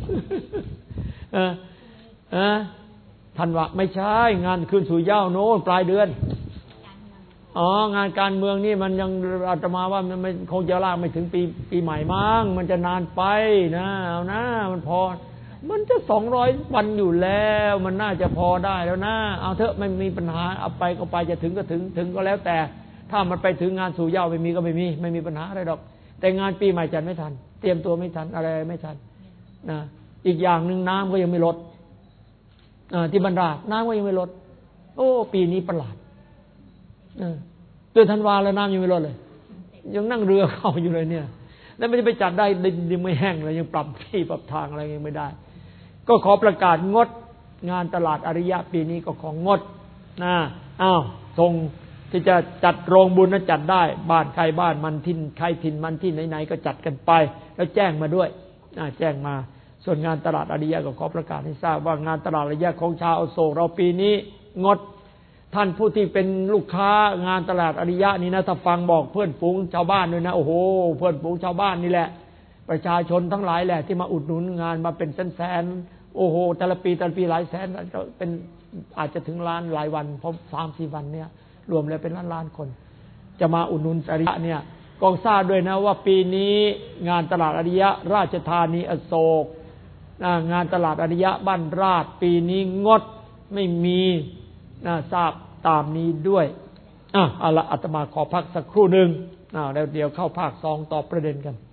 S1: ธันวาไม่ใช่งานคืนสู่เหย้าโน้นปลายเดือนงานการเมืองนี่มันยังอาตมาว่ามันคงจะลากไม่ถึงปีใหม่มั้งมันจะนานไปนะเอานะมันพอมันจะ200 วันอยู่แล้วมันน่าจะพอได้แล้วนะเอาเถอะไม่มีปัญหาเอาไปก็ไปจะถึงก็ถึงก็แล้วแต่ถ้ามันไปถึงงานสู่เหย้าไม่มีปัญหาอะไรหรอกแต่งานปีใหม่จัดไม่ทันเตรียมตัวไม่ทันอะไรไม่ทันนะอีกอย่างนึงน้ำก็ยังไม่ลดที่บรรดาน้ำก็ยังไม่ลดโอ้ปีนี้ประหลาดเดือนธันวาแล้วน้ำยังไม่ลดเลยยังนั่งเรือเข้าอยู่เลยเนี่ยแล้วไม่ได้ไปจัดได้ยังไม่แห้งเลยยังปรับที่ปรับทางอะไรยังไม่ได้ก็ขอประกาศงดงานตลาดอริยะปีนี้ก็ของงดส่งทที่จะจัดโรงบุญนั้นจัดได้บ้านใครบ้านมันถิ่นใครถิ่นมันที่ไหนๆก็จัดกันไปแล้วแจ้งมาด้วยแจ้งมาส่วนงานตลาดอริยะก็ขอประกาศให้ทราบว่างานตลาดอริยะของชาวอโศกเราปีนี้งดท่านผู้ที่เป็นลูกค้างานตลาดอริยะนี่นะถ้าฟังบอกเพื่อนฝูงชาวบ้านด้วยนะโอ้โหเพื่อนฝูงชาวบ้านนี่แหละประชาชนทั้งหลายแหละที่มาอุดหนุนงานมาเป็นแสนๆโอ้โหแต่ละปีหลายแสนก็เป็นอาจจะถึงล้านหลายวันเพราะ3-4 วันเนี่ยรวมแล้วเป็นล้านคนจะมาอุดหนุนอริยะเนี่ยกองทราบด้วยนะว่าปีนี้งานตลาดอริยะราชธานีอโศกงานตลาดอริยะบ้านราชปีนี้งดไม่มีทราบตามนี้ด้วยเอาละอาตมาขอพักสักครู่หนึ่งแล้วเดี๋ยวเข้าภาค2ตอบประเด็นกัน